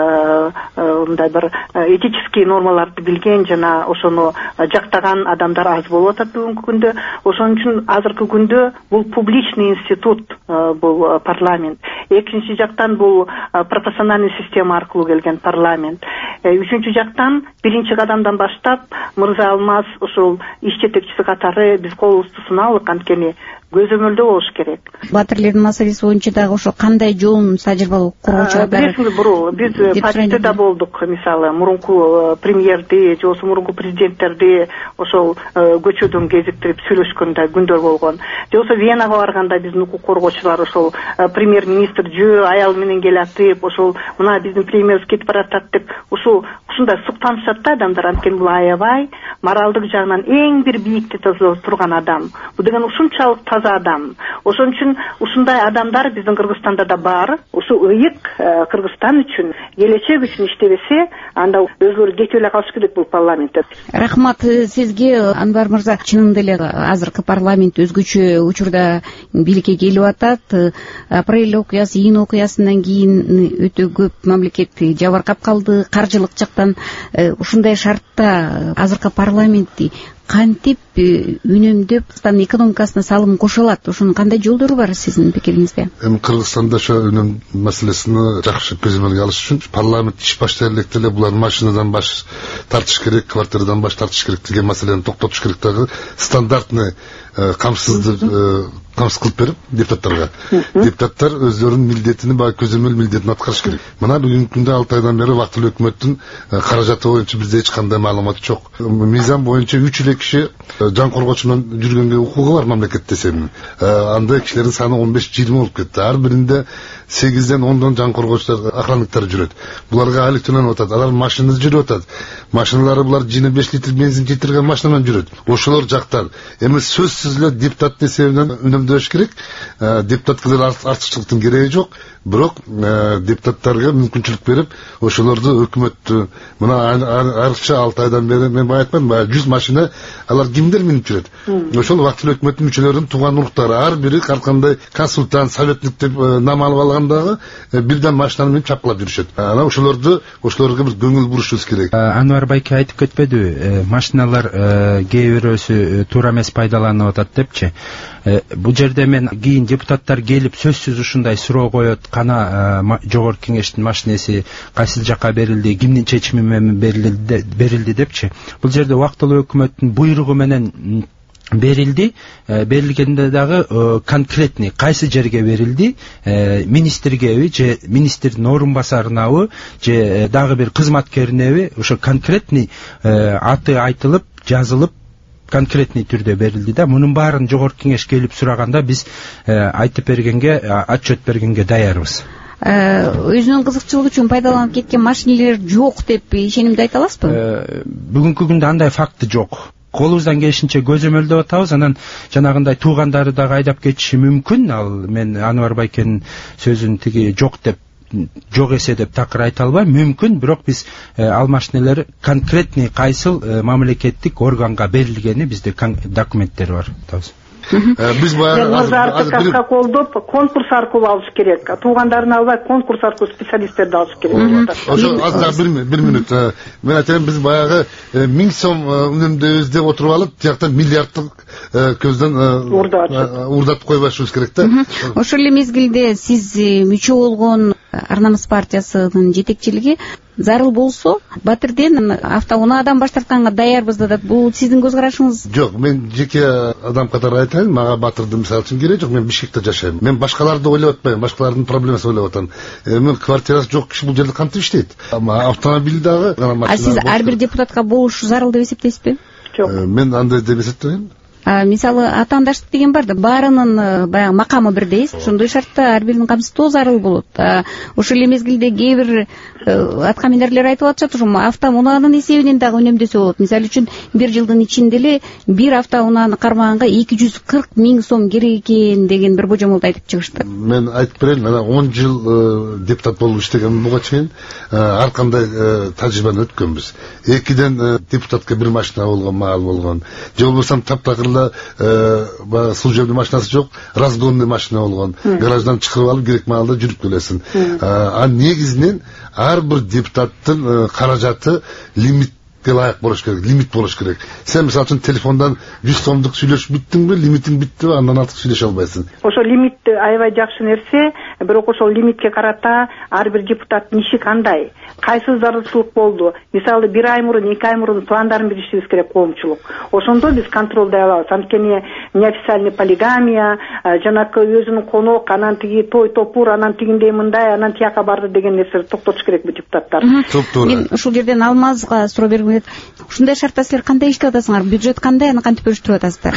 мындай бир этический нормаларды билген жана ошону жактаган адамдар аз болуп атат бүгүнкү күндө. Ошон үчүн азыркы күндө бул публичный институт, бул парламент. Экинчи жактан бул пропорциональный система аркылуу келген парламент. Үчүнчү жактан биринчи кадамдан баштап Мырза Алмаз ушул иш жетекчиси катары биз колубузду суналык, анткени көзөмөлдөө болуш керек. Батирлердин маселеси боюнча дагы ошо кандай жолун тажрыйбалуу кургучулар биз партияда болдук. Мисалы мурунку премьерди же болбосо мурунку президенттерди ошол көчөдөн кезиктирип сүйлөшкөндө күндөр болгон. Же болбосо Венага барганда биздин укук коргоочулар ошол премьер-министр жөө аял менен келатып, ошол мына биздин премьерибиз кетип баратат деп ушундай суктанышат да адамдар. Анткени бул аябай моралдык жагынан эң бир бийикте турган адам. Бул деген ушунчалык таза адам. Ошон үчүн ушундай адамдар биздин Кыргызстанда да бар. Ушу ыйык Кыргызстан үчүн, келечек үчүн иштебесе, анда өзлөрү кетип эле калыш керек бул парламентте. Рахмат сизге, Анвар мырза. Чынында эле азыркы парламент өзгөчө учурда бийликке келип атат. Апрель окуясы, июнь окуясынан кийин өтө көп мамлекет жабыркап калды каржылык жактан. Ушундай шартта азыркы парламентти кантип үнөмдөп Кыргызстан экономикасына салым кошо алат? Ошонун кандай жолдору бар сиздин пикириңизде? Кыргызстанда ошо үнөм маселесин жакшы көзөмөлгө алыш үчүн парламент иш баштай электе эле булар машинадан баш тартыш керек, квартирадан баш тартыш керек деген маселени токтотуш керек. Дагы стандартный камсыздык камсыз кылып берип депутаттарга депутаттар өздөрүнүн милдетин баягы көзөмөл милдетин аткарыш керек. Мына бүгүнкү күндө 6 айдан бери вактылуу өкмөттүн каражаты боюнча бизде эч кандай маалымат жок. Мыйзам боюнча 3 эле киши жан коргоочу менен жүргөнгө укугу бар мамлекетте эсебинен. Анда кишилердин саны 15-20 болуп кетти. Ар биринде 8-ден 10 жан коргоочулар, охранниктер жүрөт. Буларга айлык төлөнүп атат. Алар машинада жүрүп атат. Машиналары булар 25 литр бензин жетирген машина менен жүрөт. Ошолор жактан эми сөзсүз эле депутаттын эсебинен үнөмдөш керек. Депутатка артыкчылыктын кереги жок. Бирок депутаттарга мүмкүнчүлүк берип, ошолорду өкмөттү мына арча 6 айдан бери мен айтпадым, 100 машина алар кимдер минип жүрөт. Ошол вактылуу өкмөттүн мүчөлөрүнүн тууган уруктары ар бири ар кандай консультант, советник деп нам алып алгандагы бирден машинаны менен чапкылап жүрүшөт. Ана ошолорга бир көңүл бурушубуз керек. Анвар байке айтып кетпедиби? Машиналар кээ бирөөсү туура эмес пайдаланып атат депчи. Бул жерде мен кийин депутаттар келип сөзсүз ушундай суроо коет. Кана жогорку кеңештин машинеси кайсыл жакка берилди, кимдин чечими менен берилди депчи. Бул жерде убактылуу өкмөттүн буйругу менен берилди. Берилгенде дагы конкретный кайсы жерге берилди, министргеби же министрдин орун басарынабы же дагы бир кызматкеринеби, ошо конкретный аты айтылып, жазылып конкретный түрдө берилди да. Мунун баарын жогорку кеңеш келип сураганда биз айтып бергенге, отчет бергенге даярбыз. Өзүнүн кызыкчылыгы үчүн пайдаланып кеткен машинелер жок деп ишенимди айта аласызбы? Бүгүнкү күндө андай факты жок. Колубуздан келишинче көзөмөлдөп атабыз. Анан жанагындай туугандары дагы айдап кетиши мүмкүн. Ал мен Анвар байкенин сөзүн тиги жок эсе деп такыр айта албайм. Мүмкүн, бирок биз ал машинелер конкретный кайсыл мамлекеттик органга берилгени бизде документтери бар. Биз баягы колдоп конкурс аркылуу алыш керек. Туугандарын албай конкурс аркылуу специалисттерди алыш керек. Ошо азыр бир минут. Мен айтайын, биз баягы 1000 сом үнөмдөбүз деп отуруп алып, тияктан миллиарддык көздөн урдатып койбашыбыз керек да. Ошол эле мезгилде сиз мүчө болгон Арнамыз партиясынын жетекчилиги зарыл болсо Батырден автоунаадан баш тартканга даярбыз деп, бул сиздин көз карашыңыз? Жок, мен жеке адам катары айтайын, мага Батырдын мисалы үчүн кереги жок. Мен Бишкекте жашайм. Мен башкаларды ойлоп атпайм, башкалардын проблемасын ойлоп атам. Мен квартирасы жок киши бул жерде кантип иштейт? Автомобиль дагы. Сиз ар бир депутатка болушу зарыл деп эсептейсизби? Жок. Мен андай деп эсептебейм. Мисалы атаандаштык деген бар да, баарынын баягы макамы бирдей, ошондой шартта ар биринин камсыздоо зарыл болот. Ошол эле мезгилде кээ бир аткаминерлер айтып атышат, ошо автоунаанын эсебинен дагы үнөмдөсө болот. Мисалы үчүн бир жылдын ичинде эле бир автоунааны кармаганга 240 000 сом керек экен деген бир божомолду айтып чыгышты. Мен айтып берейин, мына 10 жыл депутат болуп иштеген буга чейин ар кандай тажрыйбаны өткөнбүз. 2ден депутатка бир машина болгон, маал болгон. Же болбосо таптакыр служебный машинасы жок, разгонный машина болгон. Гараждан чыгарып алып керек маалда жүрүп келесиң. Негизинен ар бир депутаттын каражаты лимитке лайык болуш керек, лимит болуш керек. Сен мисалы үчүн телефондан 100 сомдук сүйлөшүп биттиңби, лимитиң биттиби, андан артык сүйлөшө албайсың. Ошо лимит аябай жакшы нерсе, бирок ошол лимитке карата ар бир депутаттын иши кандай, кайсы зарылчылык болду. Мисалы 1 ай мурун, 2 ай мурун пландарын беришибиз керек, коомчулук. Ошондо биз контролдой алабыз. Анткени неофициальный полигамия, жанакы өзүнүн конок, анан тиги той топур, анан тигиндей мындай, анан тияка барды деген нерсени токтотуш керек бу депутаттар. Мен ушул жерден Алмазга суроо бергим келет. Ушундай шартта силер кандай иштеп атасыңар? Бюджет кандай, аны кантип бөлүштүрүп атасыздар?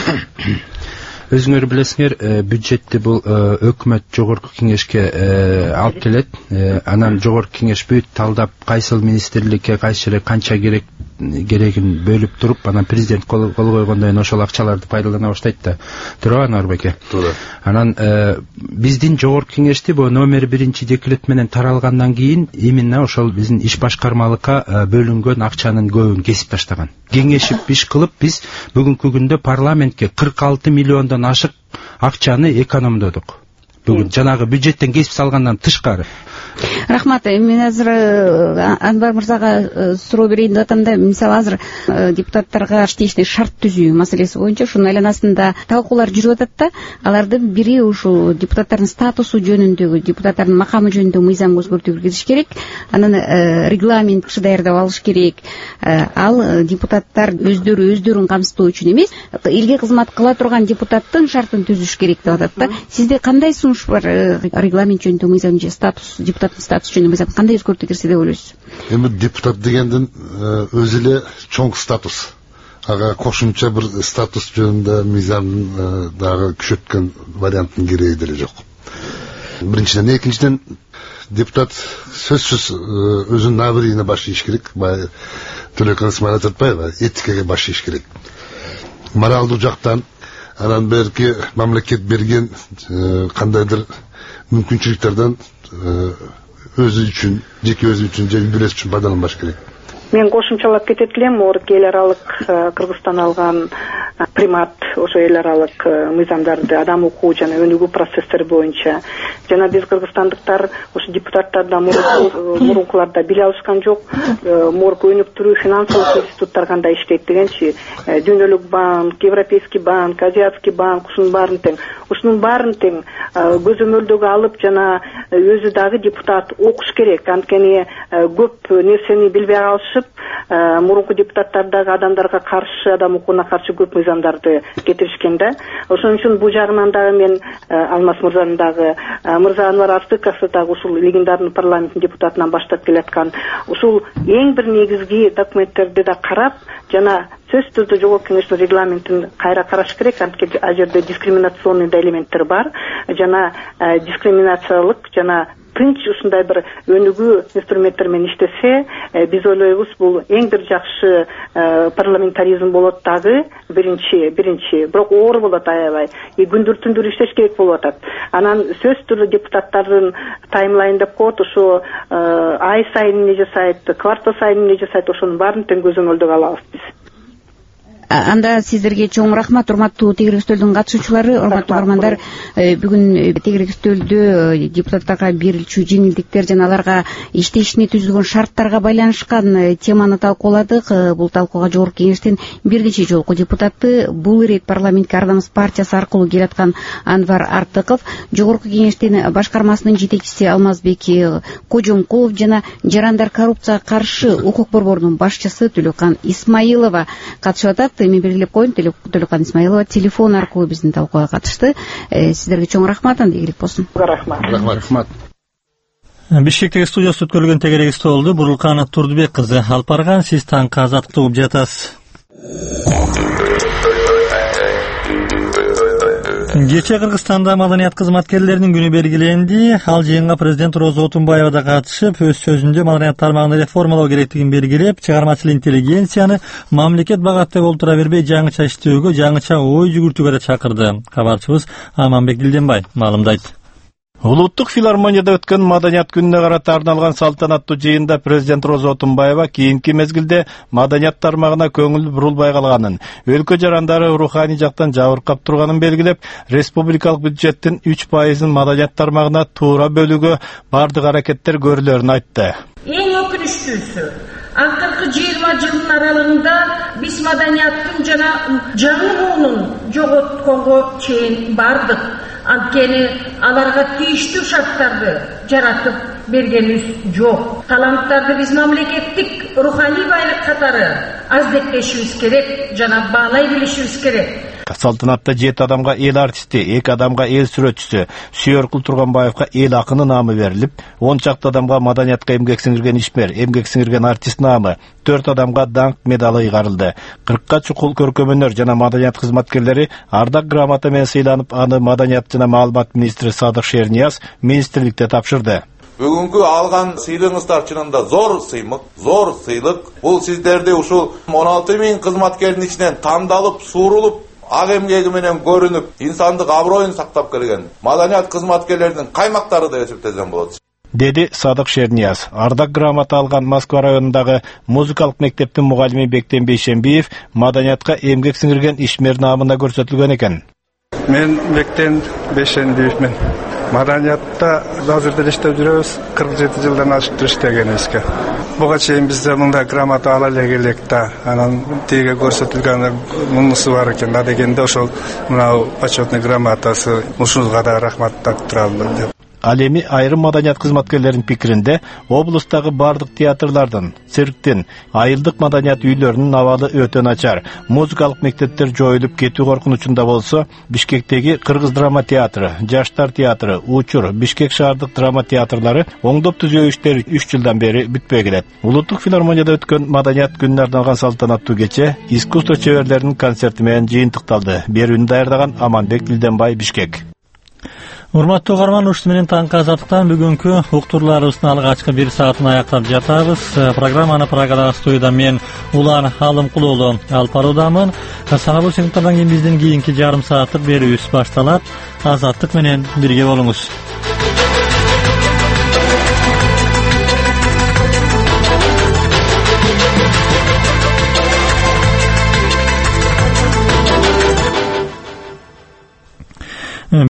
Өзүңөр билесиңер, бюджетти бул өкмөт жогорку кеңешке алып келет. Анан жогорку кеңеш бүт талдап, кайсыл министрликке кайсы жерге канча керегин бөлүп туруп, анан президент кол койгондон кийин ошол акчаларды пайдалана баштайт да. Туура Анвар байке? Туура. Анан биздин жогорку кеңешти бу номер 1-декрет менен таралгандан кийин именно ошол биздин иш башкармалыкка бөлүнгөн акчанын көбүн кесип таштаган. Кеңешип иш кылып биз бүгүнкү күндө парламентке 46 миллиондон ашык акчаны экономдодук. Бүгүн жанагы бюджеттен кесип салгандан тышкары. Рахмат. Мен азыр Анвар мырзага суроо берейин деп атам да, мисалы азыр депутаттарга иштешне шарт түзүү маселеси боюнча ушунун айланасында талкуулар жүрүп атат да, алардын бири ушул депутаттардын статусу жөнүндөгү, депутаттардын макамы жөнүндөгү мыйзамга өзгөртүү киргизиш керек, анан регламент даярдап алыш керек. Ал депутаттар өздөрүн камсыздоо үчүн эмес, элге кызмат кыла турган депутаттын шартын түзүш керек деп атат да. Сизде кандай сунуш бар? Регламент жөнүндө мыйзам же депутаттын статусу жөнүндө мыйзам кандай өзгөртүү кирсе деп ойлойсуз? Эми депутат дегендин өзү эле чоң статус. Ага кошумча бир статус жөнүндө мыйзамдын дагы күчөткөн варианттын кереги деле жок. Биринчиден, экинчиден депутат сөзсүз өзүнүн абийине баш ийиш керек. Баягы Төлөкөн Исмаил айтпайбы, этикага баш ийиш керек. Моралдуу жактан, анан берки мамлекет берген кандайдыр мүмкүнчүлүктөрдөн өзү үчүн, жеке өзү үчүн же үй бүлөсү үчүн пайдаланбаш керек. Мен кошумчалап кетет элем, эл аралык Кыргызстан алган примат ошо эл аралык мыйзамдарды, адам укугу жана өнүгүү процесстери боюнча. Жана биз кыргызстандыктар ошо депутаттарда мурункуларда биле алышкан жок, морг өнүктүрүү финансылык институттар кандай иштейт дегенчи, Дүйнөлүк банк, Европейский банк, Азиатский банк, ушунун баарын тең көзөмөлдөгө алып жана өзү дагы депутат окуш керек. Анткени көп нерсени билбей калышып, мурунку депутаттардагы адамдарга каршы, адам укугуна каршы көп мыйзамдарды кетиришкен да. Ошон үчүн бул жагынан дагы мен Алмаз мырзанын дагы, мырза Анвар Артыковду дагы ушул легендарный парламенттин депутатынан баштап келаткан ушул эң бир негизги документтерди да карап, жана сөзсүз түрдө жогорку кеңештин регламентин кайра караш керек. Анткени ал жерде дискриминационный элементтер бар, жана дискриминациялык жана тынч ушундай бир өнүгүү инструменттер менен иштесе, биз ойлойбуз бул эң бир жакшы парламентаризм болот дагы. Биринчи, бирок оор болот аябай. Күндүр-түндүр иштеш керек болуп атат. Анан сөзсүз түрдө депутаттардын таймлайн деп коет, ошо ай сайын эмне жасайт, квартал сайын эмне жасайт, ошонун баарын тең көзөмөлдөгө алабыз биз. Анда сиздерге чоң рахмат, урматтуу тегерек үстөлдүн катышуучулары, урматтуу көрөрмандар. Бүгүн тегерек үстөлдө депутаттарга берилчү жеңилдиктер жана аларга иштешине түзүлгөн шарттарга байланышкан теманы талкууладык. Бул талкууга жогорку кеңештин бир нече жолку депутаты, бул ирет парламентке Ар намыс партиясы аркылуу келаткан Анвар Артыков, жогорку кеңештин башкармасынын жетекчиси Алмазбек Кожомкулов жана жарандар коррупцияга каршы укук борборунун башчысы Төлөкөн Исмаилова катышып атат. Мен белгилеп коеюн, Төлөкөн Исмаилова телефон аркылуу биздин талкууга катышты. Сиздерге чоң рахмат, анда ийгилик болсун. Рахмат. Бишкектеги студиясында өткөрүлгөн тегерек столду Бурулкан Турдубек кызы алып барган. Сиз таңкы азаттыкты угуп жатасыз. Кече Кыргызстанда маданият кызматкерлеринин күнү белгиленди. Ал жыйынга президент Роза Отунбаева да катышып, өз сөзүндө маданият тармагын реформалоо керектигин белгилеп, чыгармачыл интеллигенцияны мамлекет багаттап олтура бербей жаңыча иштөөгө, жаңыча ой жүгүртүүгө да чакырды. Кабарчыбыз Аманбек Дилденбай маалымдайт. Улуттук филармонияда өткөн маданият күнүнө карата арналган салтанаттуу жыйында президент Роза Отунбаева кийинки мезгилде маданият тармагына көңүл бурулбай калганын, өлкө жарандары руханий жактан жабыркап турганын белгилеп, республикалык бюджеттин 3%-ын маданият тармагына туура бөлүүгө бардык аракеттер көрүлөрүн айтты. Эң өкүнүчтүүсү, акыркы 20 жылдын аралыгында биз маданияттын жана жаңы буунун жоготконго чейин бардык. Анткени аларга тийиштүү шарттарды жаратып бергенибиз жок. Таланттарды биз мамлекеттик руханий байлык катары аздектешибиз керек жана баалай билишибиз керек. Салтанатта 7 адамга эл артисти, 2 адамга эл сүрөтчүсү, Сүйөркүл Турганбаевга эл акыны наамы берилип, 10 чакты адамга маданиятка эмгек сиңирген ишмер, эмгек сиңирген артист наамы, 4 адамга даңк медалы ыйгарылды. 40ка чукул көркөмөнөр жана маданият кызматкерлери ардак грамота менен сыйланып, аны маданият жана маалымат министри Садык Шернияз министрликте тапшырды. Бүгүнкү алган сыйлыгыңыздар чынында зор сыймык, зор сыйлык. Бул сиздерди ушул 16 000 кызматкердин ичинен тандалып, суурулуп, ак эмгеги менен көрүнүп, инсандык аброюн сактап келген маданият кызматкерлеринин каймактары деп эсептесем болот, деди Садык Шернияз. Ардак грамота алган Москва районундагы музыкалык мектептин мугалими Бектен Бейшембиев маданиятка эмгек сиңирген ишмер наамына көрсөтүлгөн экен. Мен Бектен Бешендиевмен. Маданиятта азырда иштеп жүрөбүз. 47 жылдан ашык иштегенбизге. Буга чейин бизде мындай грамота ала элек да, анан тиге көрсөтүлгөн мунусу бар экен да дегенде ошол мына почетный грамотасы ушуга да рахматтап турам деп. Ал эми айрым маданият кызматкерлеринин пикиринде облустагы бардык театрлардын, цирктин, айылдык маданият үйлөрүнүн абалы өтө начар. Музыкалык мектептер жоюлуп кетүү коркунучунда болсо, Бишкектеги Кыргыз драма театры, Жаштар театры, Учур, Бишкек шаардык драма театрлары оңдоп түзөө иштери 3 жылдан бери бүтпөй келет. Улуттук филармонияда өткөн маданият күнүнө арналган салтанаттуу кече искусство чеберлеринин концерти менен жыйынтыкталды. Берүүнү даярдаган Аманбек Дилденбай, Бишкек. Урматтуу угарман, ушул менен таңкы азаттыктан бүгүнкү уктурууларыбыздын алгачкы 1 саатын аяктап жатабыз. Программаны Прагадагы студияда мен Улан Алымкул уулу алып баруудамын. Саналуу секундтардан кийин биздин кийинки жарым сааттык берүүбүз башталат. Азаттык менен бирге болуңуз.